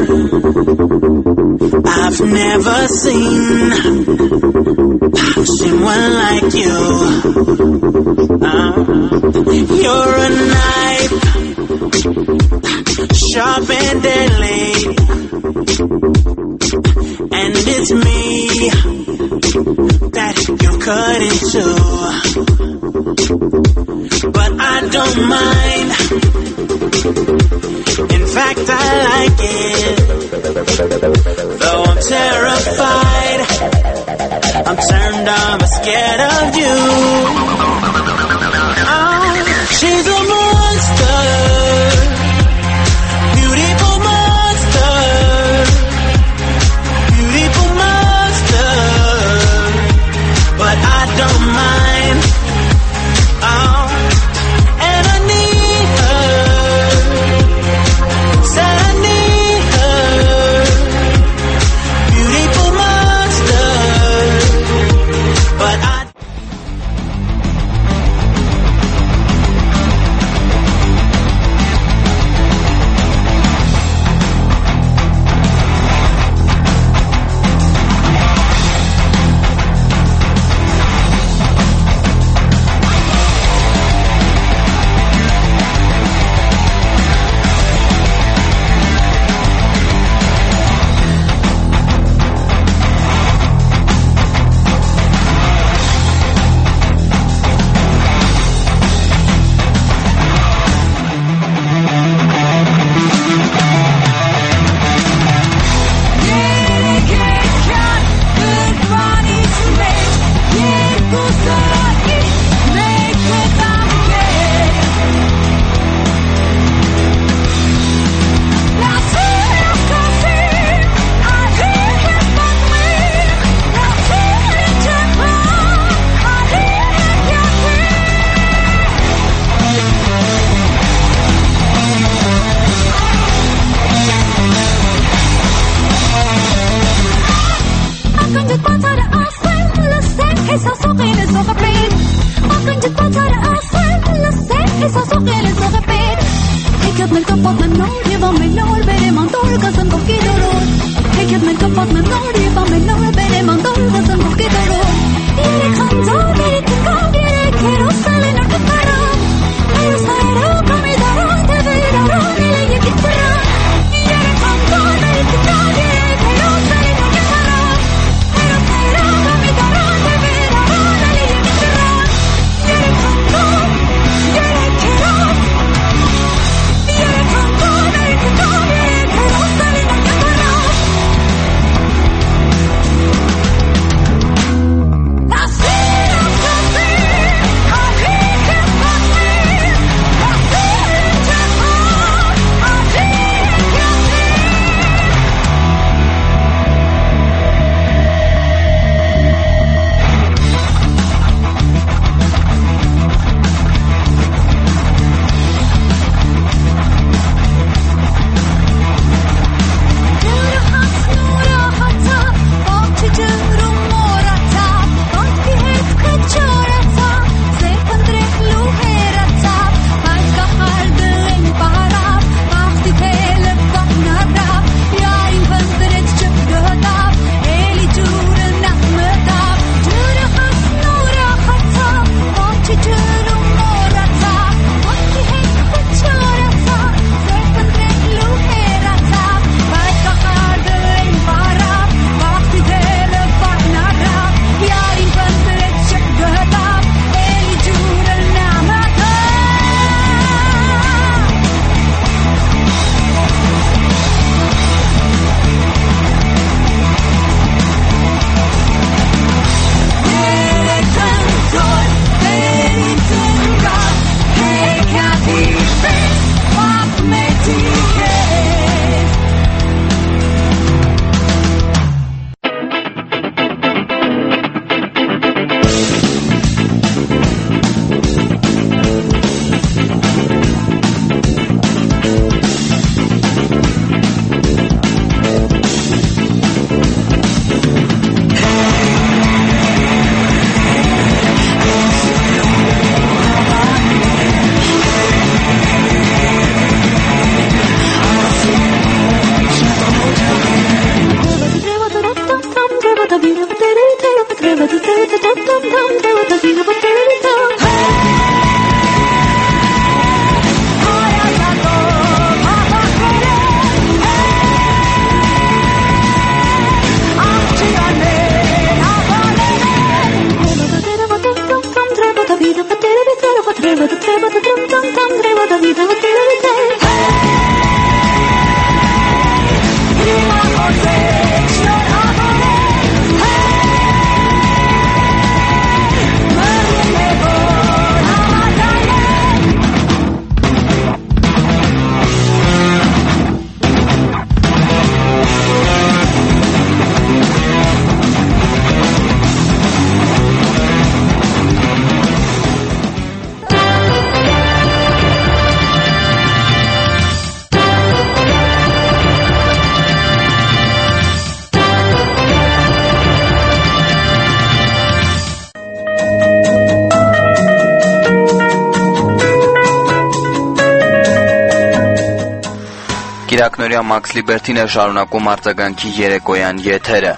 I've never seen someone like you. Uh, you're a knife, sharp and deadly, and it's me that you cut into. But I don't mind. In fact, I like it. Though I'm terrified, I'm turned on, but scared of you. Oh, she's a monster, beautiful monster, beautiful monster. But I don't mind. Oh. And I need
Կիրակնորյա Max Liberty-ն է շարունակում արձագանքի երեկոյան եթերը։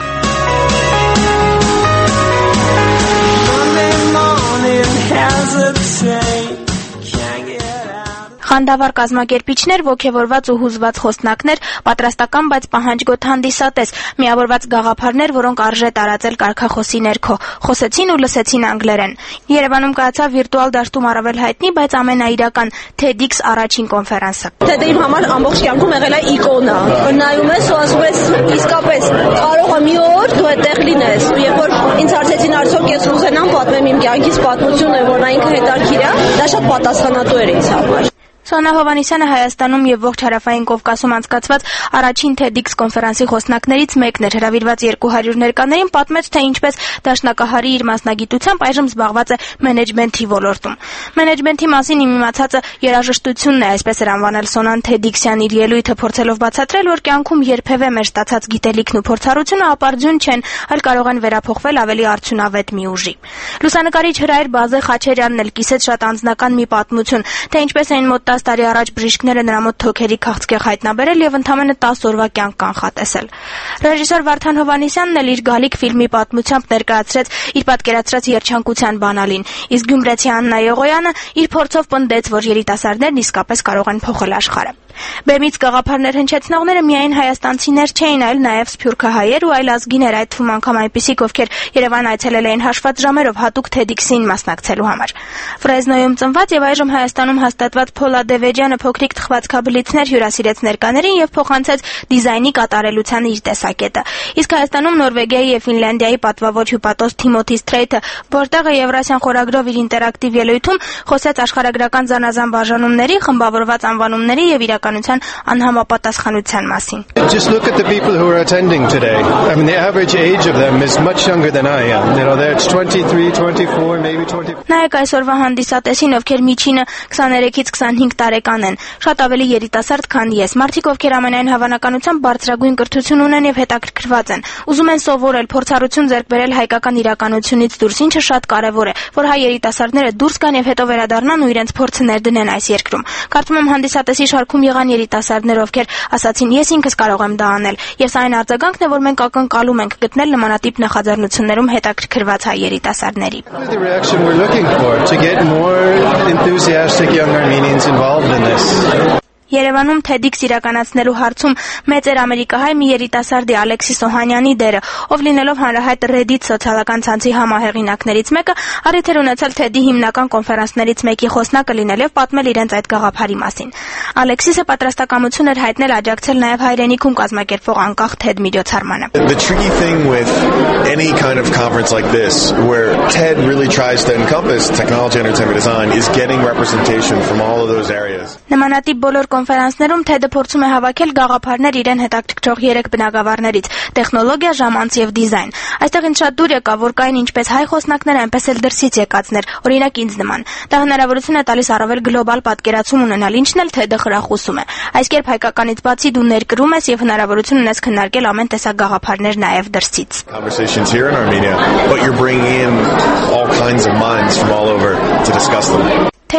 Խանդավառ կազմակերպիչներ, ոգևորված ու հուզված խոսնակներ, պատրաստական, բայց պահանջգոտ հանդիսատես, միավորված գաղափարներ, որոնք արժե տարածել կարգախոսի ներքո, խոսեցին ու լսեցին անգլերեն։ Երևանում կայացավ վիրտուալ դաշտում առավել հայտնի, բայց ամենաիրական TEDx առաջին կոնֆերանսը։
TED-ը իմ համար ամբողջ կյանքում եղել է իկոնա։ Նայում ես ու ասում ես, իսկապես կարող է մի օր դու այդտեղ լինես։ Ու երբ որ ինձ հարցեցին արդյոք ես ուզենամ պատմեմ իմ կյանքից պատմությունը, որ նա ինքը հետաքրքիր է, դա շատ պատասխանատու էր ինձ համար։
Սոնա Հովհաննիսյանը Հայաստանում եւ ողջ հարավային Կովկասում անցկացված առաջին TEDx կոնֆերանսի խոսնակներից մեկն էր։ Հրավիրված երկու հարյուր ներկաներին պատմեց, թե ինչպես դաշնակահարի իր մասնագիտությամբ այժմ զբաղված է մենեջմենթի ոլորտում։ Մենեջմենթի մասին իմ իմացածը երաժշտությունն է, այսպես էր անվանել Սոնան TEDx-յան իր ելույթը, փորձելով բացատրել, որ կյանքում երբևէ մեր ստացած գիտելիքն ու փորձառությունը ապարդյուն չեն, այլ կարող են վերափոխվել ավելի արդյունավետ մի ուժի։ Լուսանկարիչ Հրայր Բազե Խաչերյանն էլ կիսեց շատ անձնական մի պատմություն, թե ինչպես էին մոտ տասը տարի առաջ բժիշկները նրա մոտ թոքերի քաղցկեղ հայտնաբերել եւ ընդամենը տասը օրվա կյանք կանխատեսել։ Ռեժիսոր Վարդան Հովհաննիսյանն էլ իր գալիք ֆիլմի պատմությամբ ներկայացրեց իր պատկերացրած երջանկության բանալին, իսկ գյումրեցի Աննա Եղոյանը իր փորձով պնդեց, որ երիտասարդներն իսկապես կարող են փոխել աշխարհը։ Բեմից գաղափարներ հնչեցնողները միայն հայաստանցիներ չէին, այլ նաև սփյուռքահայեր ու այլազգիներ, այդ թվում անգամ այնպիսիք, ովքեր Երևան այցելել էին հաշված ժամերով հատուկ TEDx-ին մասնակցելու համար։ Ֆրեզնոյում ծնված եւ այժմ Հայաստանում հաստատված Փոլա Դևեջյանը փոքրիկ թխվածքաբլիցներ հյուրասիրեց ներկաներին եւ փոխանցեց դիզայնի կատարելության իր տեսակետը։ Իսկ Հայաստանում Նորվեգիայի եւ Ֆինլանդիայի պատվավոր հյուպատոս Թիմոթի Սթրեյթը, որտեղը Եվրասիան խորագրով իր ինտերակտիվ ելույթում խոսեց աշխարհագրական զանազան բաժանումների, խմբավորված անվանումների եւ իրականության անհամապատասխանության մասին։
Just look at the people who are attending today. I mean the average age of them is much younger than I am. You know, they're twenty-three, twenty-four, maybe twenty.
Նայեք այսօրվա հանդիսատեսին, ովքեր միջինը քսաներեքից քսանհինգ տարեկան են, շատ ավելի երիտասարդ, քան ես։ Մարդիկ, ովքեր ամենայն հավանականությամբ բարձրագույն կրթություն ունեն եւ հետաքրքրված են, ուզում են սովորել, փորձառություն ձեռք բերել հայկական իրականությունից դուրս, ինչը շատ կարեւոր է, որ հայ երիտասարդները դուրս գան եւ հետո վերադառնան ու իրենց փորձը ներդնեն այս երկրում։ Կարծում եմ հանդիսատեսի շարքում եղան երիտասարդներ, ովքեր ասացին, ես ինքս կարող եմ դա անել, եւ սա այն արձագանքն է, որ մենք ակնկալում ենք գտնել նմանատիպ նախաձեռնություններում հետաքրքրված հայ երիտասարդների։
The reaction we're looking for to get more enthusiastic young Armenians involved in this.
Երևանում TEDx իրականացնելու հարցում մեծ էր ամերիկահայ մի երիտասարդի Ալեքսիս Օհանյանի դերը, ով լինելով հանրահայտ Reddit սոցիալական ցանցի համահեղինակներից մեկը, առիթ էր ունեցել TED-ի հիմնական կոնֆերանսներից մեկի խոսնակը լինել եւ պատմել իրենց այդ գաղափարի մասին։ Ալեքսիսը պատրաստակամություն էր հայտնել աջակցել նաեւ հայրենիքում կազմակերպվող անկախ TED միջոցառմանը։
The tricky thing with any kind of conference like this, where TED really tries to encompass technology, entertainment, design, is getting representation from all of those areas.
Նմանատիպ բոլոր կոնֆերանսներում TED-ը փորձում է հավաքել գաղափարներ իրեն հետաքրքրող երեք բնագավառներից՝ տեխնոլոգիա, ժամանց եւ դիզայն։ Այստեղ ինձ շատ դուր եկավ, որ կային ինչպես հայ խոսնակներ, այնպես էլ դրսից եկածներ, օրինակ ինձ նման։ Դա հնարավորություն է տալիս առավել գլոբալ պատկերացում ունենալ, ինչն էլ TED-ը խրախուսում է։ Այս կերպ հայկականից բացի դու ներկրում ես եւ հնարավորություն ունես քննարկել ամեն տեսակ գաղափարներ նաեւ դրսից։
Conversations here in Armenia, but you're bringing in all kinds of minds from all over to discuss them.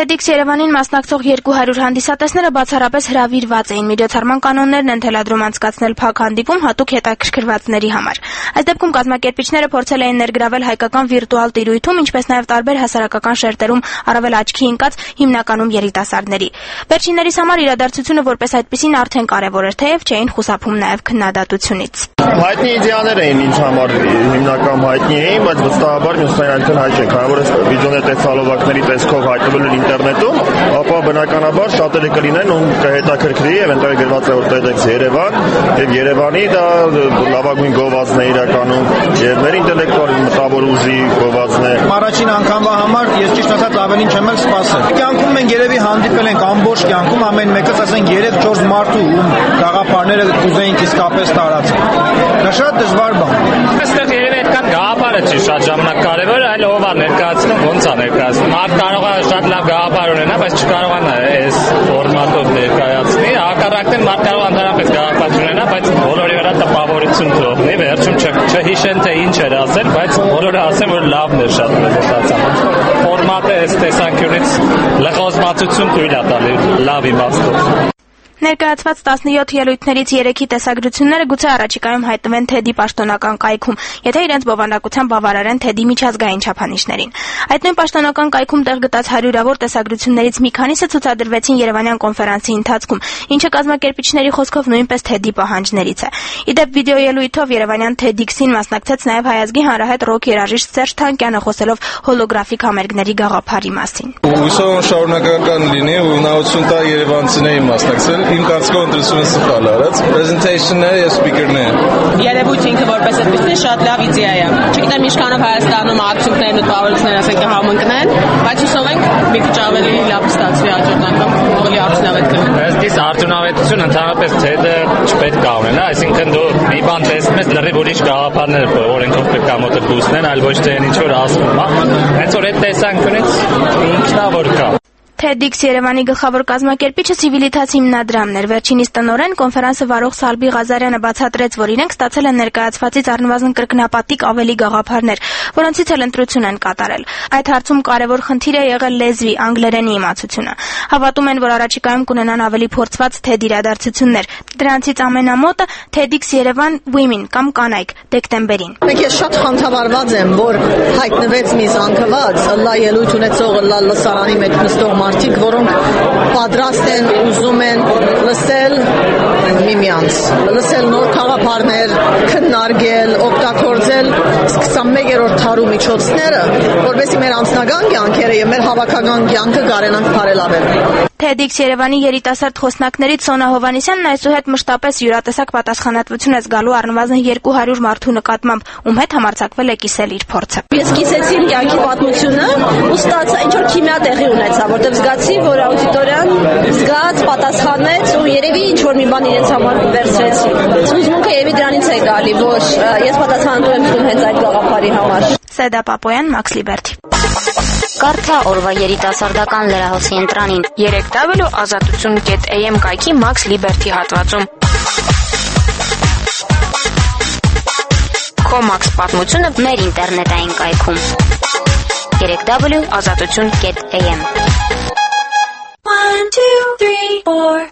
TEDx Երևանին մասնակցող երկու հարյուր հանդիսատեսները բացառապես հրավիրված էին։ Միջոցառման կանոններն են թելադրում անցկացնել փակ հանդիպում հատուկ հետաքրքրվածների համար։ Այս դեպքում կազմակերպիչները փորձել էին ներգրավել հայկական վիրտուալ տիրույթում, ինչպես նաև տարբեր հասարակական շերտերում առավել աչքի ընկած հիմնականում երիտասարդների։ Վերջիններիս համար իրադարձությունը որպես այդպիսին արդեն կարևոր էր, թեև չէին խուսափում նաև քննադատությունից։
Հայտնի իդեաներ էին ինձ համար հիմնական հայտնի էին, բայց վստահաբար մյուսներին այնքան հայտ չեն, քանի որ այս վիդեոներ տեսալովակների տեսքով հայտնվել են ինտերնետում, ապա բնականաբար շատերը կլինեն ում կհետաքրքրի եւ այնտեղ գրված է որ TEDx Երևան եւ Երևանի դա լավագույն գովազդն է իրականում եւ մեր ինտելեկտուալ մտավոր ուժի գովազդն է։
Առաջին անգամվա համար ես ճիշտ ասած ավելին չեմ էլ սպասել։ Կյանքում մենք երևի հանդիպել ենք ամբողջ կյանքում ամեն մեկս ասենք երեք չորս մարդու ում գաղափարները կուզեինք իսկապես տարածել։ Դա շատ դժվար բան է։
Այստեղ երևի այդքան գաղափարը չի շատ ժամանակ կարևոր, այլ ով է ներկայացնում, ոնց է ներկայացնում։ Մարդ կարող է շատ լավ գաղափար ունենա, բայց չկարողանա այս ֆորմատով ներկայացնի։ Հակառակն մարդ կարող է ընդհանրապես գաղափար ունենա, բայց բոլորի վրա տպավորություն թողնի, վերջում չհիշեն թե ինչ էր ասել, բայց բոլորը ասեն որ լավն էր շատ մտածած։ Ֆորմատը այս տեսանկյունից լղոզմացություն թույլ է տալի լավ իմաստով։
Ներկայացված տասնյոթ ելույթներից երեքի տեսագրությունները գուցե առաջիկայում հայտնվեն TED-ի պաշտոնական կայքում, եթե իրենց բովանդակությամբ բավարարեն TED-ի միջազգային չափանիշներին։ Այդ նույն պաշտոնական կայքում տեղ գտած հարյուրավոր տեսագրություններից մի քանիսը ցուցադրվեցին Երևանյան կոնֆերանսի ընթացքում, ինչը կազմակերպիչների խոսքով նույնպես TED-ի պահանջներից է։ Իդեպ վիդեոելույթով Երևանյան TEDx-ին մասնակցեց նաև Հայազգի հանրահայտ ռոք երաժիշտ Սերժ Թանկյանը խոսելով հոլոգրաֆիկ համերգների գաղափարի մասին։
Հուսով շարունակական լինի ու հնարավորություն տա երևանցիներին մասնակցել։ Իմ կարծիքով ընտրությունը սխալ արած։ Presentation-ը եւ speaker-ները։
Երևույթը ինքը որպես այդպեսին շատ լավ իդեա է։ Չգիտեմ ինչքանով Հայաստանում արդյունքներն ու տպավորությունները ասենք համընկնեն, բայց հուսով ենք մի քիչ ավելի լավ ստացվի հաջորդ անգամ ավելի արդյունավետ կլինի։
Ըստ արդյունավետություն ընդհանրապես TED-ը չպետք է ունենա, այսինքն դու մի բան տեսնում ես լրիվ ուրիշ գաղափարներ օրենքով պետք է մոտդ դուսնեն, այլ ոչ թե ինչ որ ասվում է։ Հենց որ այդ տեսանկյունից ինքնավոր կա։
TEDx Երևանի գլխավոր կազմակերպիչը Civilitас հիմնադրամն էր։ Վերջինիս տնօրեն կոնֆերանսը վարող Սալբի Ղազարյանը բացատրեց, որ իրենք ստացել են ներկայացվածից առնվազն կրկնապատիկ ավելի գաղափարներ, որոնցից էլ ընտրություն են կատարել։ Այդ հարցում կարևոր խնդիր է եղել լեզվի, անգլերենի իմացությունը։ Հավատում են, որ առաջիկայում կունենան ավելի փորձված TED իրադարձություններ։ Դրանցից ամենամոտը TEDx Երևան Women կամ կանայք դեկտեմբերին։
Մենք ես շատ խանդավառված եմ, որ հայտնվեց մի զանգված լա ելույթ ունեցող լա լսարանի մեջ նստող մարդիկ, որոնք պատրաստ են, ուզում են լսել միմյանց, լսել նոր գաղափարներ, քննարկել, օգտագործել քսանմեկերորդ դարու միջոցները, որովհետեւ մեր անձնական կյանքերը եւ մեր հավաքական կյանքը կարենանք բարելավել։
TEDx Երևանի երիտասարդ խոսնակներից Սոնա Հովանեսյանն այսուհետ մշտապես յուրատեսակ պատասխանատվություն է զգալու առնվազն երկու հարյուր մարդու նկատմամբ, ում հետ համարձակվել է կիսել իր փորձը։
Ես կիսեցի իմ կյանքի պատմությունը ու ստացա ինչ որ քիմիա տեղի ունեցա, որտեղ զգացի, որ աուդիտորիան զգաց, պատասխանեց ու երևի ինչ որ մի բան իրենց համար վերցրեցի։ Հուզմունքը երևի դրանից է գալի, որ ես պատասխանատու եմ զգում հենց այդ գաղափարի համար։
Սեդա Պապոյան, Max Liberty։
Կարդա օրվա երիտասարդական լրահոսի ընտրանին
երեք w ազատություն կետ a m կայքի Max Liberty հատվածում։
Comax պատմությունը մեր ինտերնետային կայքում երեք w ազատություն կետ a m
one two three four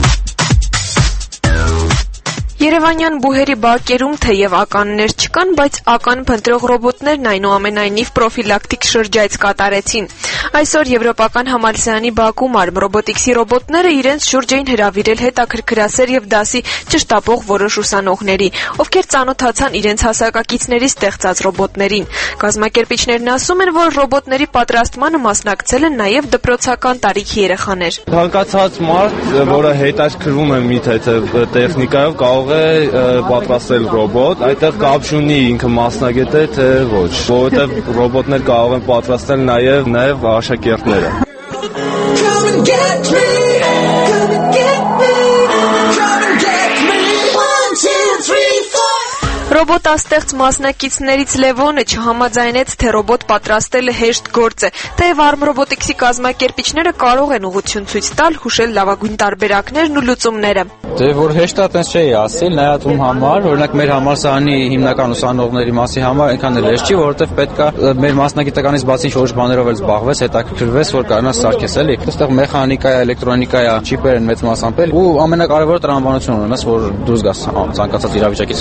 Երևանյան բուհերի բակերում թեև ականներ չկան, բայց ական փնտրող ռոբոտներն այնուամենայնիվ պրոֆիլակտիկ շրջայց կատարեցին։ Այսօր Եվրոպական համալսարանի բակում արմ ռոբոտիկսի ռոբոտները իրենց շուրջ էին հրավիրել հետաքրքրասեր եւ դասի ճշտապող որոշ ուսանողների, ովքեր ծանոթացան իրենց հասակակիցների ստեղծած ռոբոտներին։ Կազմակերպիչներն ասում են, որ ռոբոտների պատրաստմանը մասնակցել են նաեւ դպրոցական տարիքի երեխաներ։
Ցանկացած մարդ, որը հետաքրքրվում է մի թե տեխնիկայով, կարող է պատրաստել ռոբոտ, այդտեղ կապ չունի ինքը մասնագետ է թե ոչ, որովհետև ռոբոտներ կարող են պատրաստել նաև նաև աշակերտները։
Ռոբոտաստեղծ մասնակիցներից Լևոնը չհամաձայնեց, թե ռոբոտ պատրաստելը հեշտ գործ է, թեև Arm-Robotics-ի կազմակերպիչները կարող են ուղղություն ցույց տալ, հուշել լավագույն տարբերակներն ու լուծումները։
Դե որ հեշտ է, տենց չէի ասել, նայած ում համար, օրինակ մեր համալսարանի հիմնական ուսանողների մասի համար այնքան էլ հեշտ չի, որովհետև պետք է մեր մասնագիտականից բացի ինչ-որ բաներով էլ զբաղվես, հետաքրքրվես, որ կարողանաս սարքես, էլի։ Այստեղ մեխանիկա է, էլեկտրոնիկա է, չիպեր են մեծ մասամբ էլ, ու ամենակարևորը տրամաբանություն ունենաս, որ դուրս գաս ցանկացած իրավիճակից։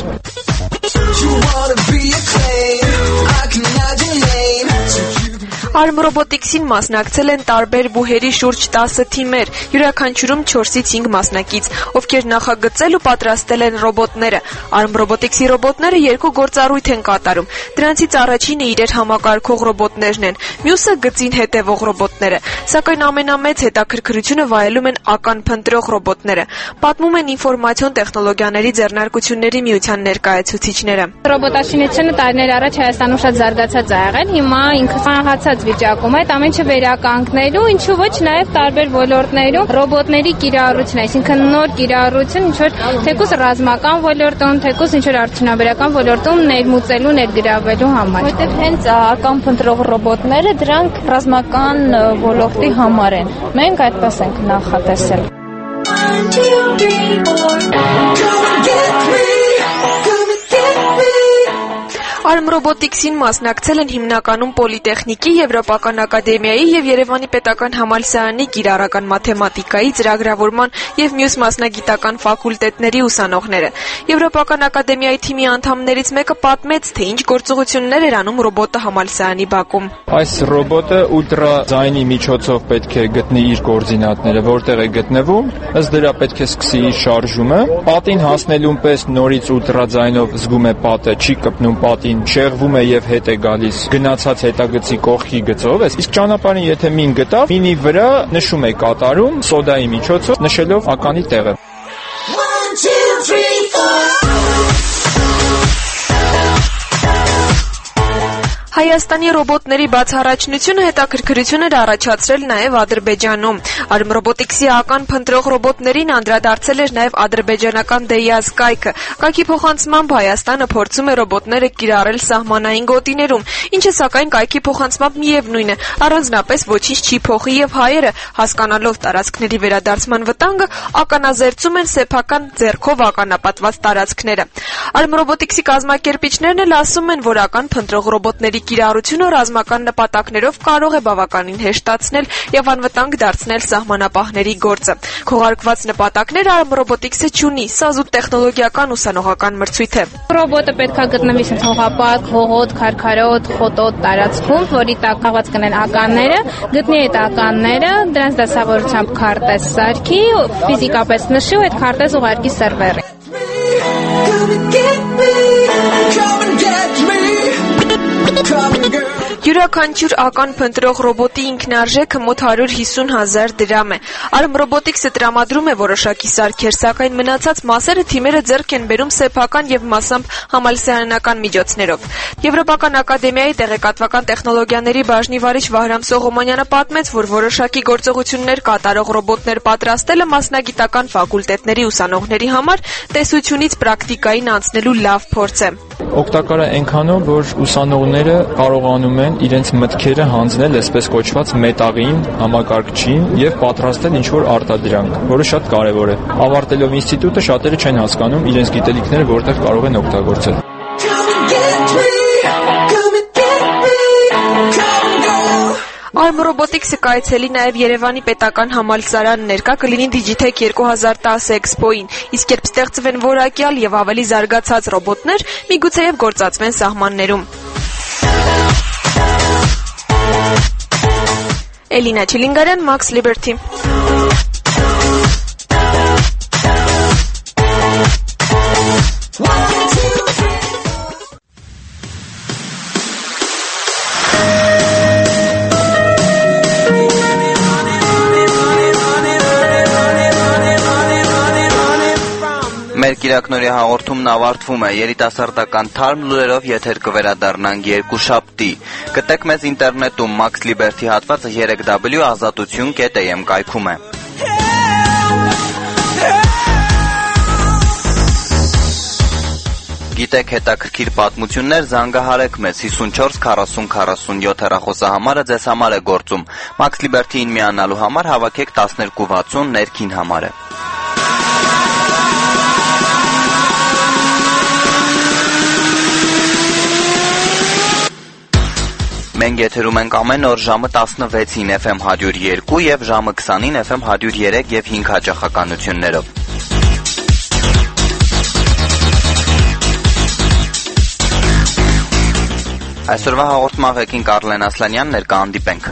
Arm-Robotics-ին մասնակցել են տարբեր բուհերի շուրջ տասը թիմեր, յուրաքանչյուրում չորսից հինգ մասնակից, ովքեր նախագծել ու պատրաստել են ռոբոտները։ Arm-Robotics-ի ռոբոտները երկու գործառույթ են կատարում։ Դրանցից առաջինը իրեր համակարգող ռոբոտներն են, մյուսը գծին հետևող ռոբոտները։ Սակայն ամենամեծ հետաքրքրությունը վայելում են ական փնտրող ռոբոտները, պատմում են ինֆորմացիոն տեխնոլոգիաների ձեռնարկությունների միության ներկայացուցիչները։
Ռոբոտաշինությունը տարիներ առաջ Հայաստանում շատ զարգացած է եղել, հիմա ինքը խաղացած վիճակում է, ամեն ինչը վերականգնելու, ինչու ոչ նաև տարբեր ոլորտներում ռոբոտների կիրառություն, այսինքն նոր կիրառություն, ինչ որ թեկուզ ռազմական ոլորտում, թեկուզ ինչ որ արդյունաբերական ոլորտում ներմուծելու, ներգրավելու համար։ Որտեղ հենց ական փնտրող ռոբոտները դրանք ռազմական ոլորտի համար են։ Մենք այդպես ենք նախատեսել։
Arm-Robotics-ին մասնակցել են հիմնականում Պոլիտեխնիկի, Եվրոպական ակադեմիայի եւ Երևանի պետական համալսարանի կիրառական մաթեմատիկայի, ծրագրավորման եւ մյուս մասնագիտական ֆակուլտետների ուսանողները։ Եվրոպական ակադեմիայի թիմի անդամներից մեկը պատմեց, թե ինչ գործողություններ էր անում ռոբոտը համալսարանի բակում։
Այս ռոբոտը ուլտրա ձայնի միջոցով պետք է գտնի իր կոորդինատները, որտեղ է գտնվում, ըստ դրա պետք է սկսի իր շարժումը։ Պատին հասնելուն պես նորից ուլտրա ձայնով զգում է պատը, չի կպնում պատին, շեղվում է եւ հետ է գալիս գնացած հետագծի կողքի գծով, իսկ ճանապարհին եթե մին գտավ, մինի վրա նշում է կատարում սոդայի միջոցով, նշելով ականի տեղը։
Հայաստանի ռոբոտների բացառաջնությունը հետաքրքրություն էր առաջացրել նաև Ադրբեջանում։ Arm-Robotics-ի ական փնտրող ռոբոտներին անդրադարձել էր նաև ադրբեջանական Deyaz կայքը։ Կայքի փոխանցմամբ Հայաստանը փորձում է ռոբոտները կիրառել սահմանային գոտիներում, ինչը սակայն կայքի փոխանցմամբ միևնույն է, առանձնապես ոչինչ չի փոխի եւ հայերը, հասկանալով տարածքների վերադարձման վտանգը, ականազերծում են սեփական ձեռքով ականապատված տարածքները։ Arm-Robotics-ի կազմակերպիչներն էլ ասում են, որ ական փնտրող ռոբոտների կիրառությունը ռազմական նպատակներով կարող է բավականին հեշտացնել եւ անվտանգ դարձնել սահմանապահների գործը։ Քողարկված նպատակներ Arm-Robotics-ը չունի, սա զուտ տեխնոլոգիական ուսանողական մրցույթ է։
Ռոբոտը պետք է գտնվի հողապատ, հողոտ, քարքարոտ, խոտոտ տարածքում, որի տակ կաղված կնեն ականները, գտնի այդ ականները, դրանց դասավորությամբ քարտեզ սարքի, ֆիզիկապես նշի ու այդ քարտեզ ուղարկի սերվերի։
Յուրաքանչյուր ական փնտրող ռոբոտի ինքնարժեքը մոտ հարյուր հիսուն հազար դրամ է։ Arm-Robotics-ը տրամադրում է որոշակի սարքեր, սակայն մնացած մասերը թիմերը ձեռք են բերում սեփական եւ մասամբ համալսարանական միջոցներով։ Եվրոպական ակադեմիայի տեղեկատվական տեխնոլոգիաների բաժնի վարիչ Վահրամ Սողոմոնյանը պատմեց, որ որոշակի գործողություններ կատարող ռոբոտներ պատրաստելը մասնագիտական ֆակուլտետների ուսանողների համար տեսությունից պրակտիկային անցնելու լավ փորձ է։
Օգտակար է այնքանով, որ ուսանողները կարողանում են իրենց մտքերը հանձնել այսպես կոչված մետաղին, համակարգչին եւ պատրաստել ինչ-որ արտադրանք, որը շատ կարեւոր է։ Ավարտելով ինստիտուտը շատերը չեն հասկանում իրենց գիտելիքները որտեղ կարող են օգտագործել։
Arm-Robotics-ը կայցելի նաև Երևանի պետական համալսարան, ներկա կլինի Digitech երկու հազար տասը Expo-ին, իսկ երբ ստեղծվեն որակյալ եւ ավելի զարգացած ռոբոտներ, միգուցեև գործածվեն սահմաններում։ Էլինա Չիլինգարյան, Max Liberty։
Մեր կիրակնորի հաղորդումն ավարտվում է, երիտասարդական թարմ լուրերով եթեր կվերադառնանք երկուշաբթի։ Գտեք մեզ ինտերնետում Max Liberty հատվածը երեք w ազատություն կետ a m կայքում է։ գիտեք հետաքրքիր պատմություններ, զանգահարեք մեզ հիսունչորս քառասուն քառասունյոթ հեռախոսահամարը ձեզ համար է գործում։ Max Liberty-ին միանալու համար հավաքեք տասներկու վաթսուն ներքին համարը։ Մենք եթերում ենք ամեն օր ժամը տասնվեցին Էֆ Էմ հարյուր երկու եւ ժամը քսանին Էֆ Էմ հարյուր երեք եւ հինգ հաճախականություններով։ Այսօրվա հաղորդման ղեկին Կարլեն Ասլանյան, ներկա հանդիպենք։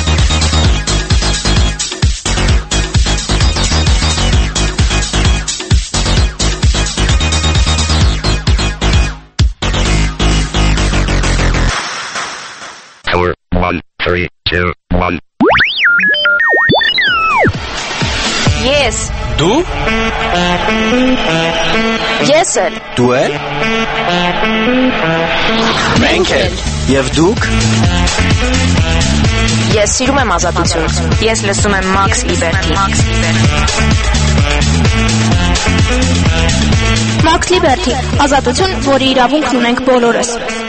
One, three, two, one.
Yes.
Դու?
Ես էլ։
Դու էլ։ Մենք էլ։ Եվ դուք։
Ես սիրում եմ ազատություն։ Ես լսում եմ Max Liberty։
Max Liberty, ազատություն, որի իրավունքն ունենք բոլորս։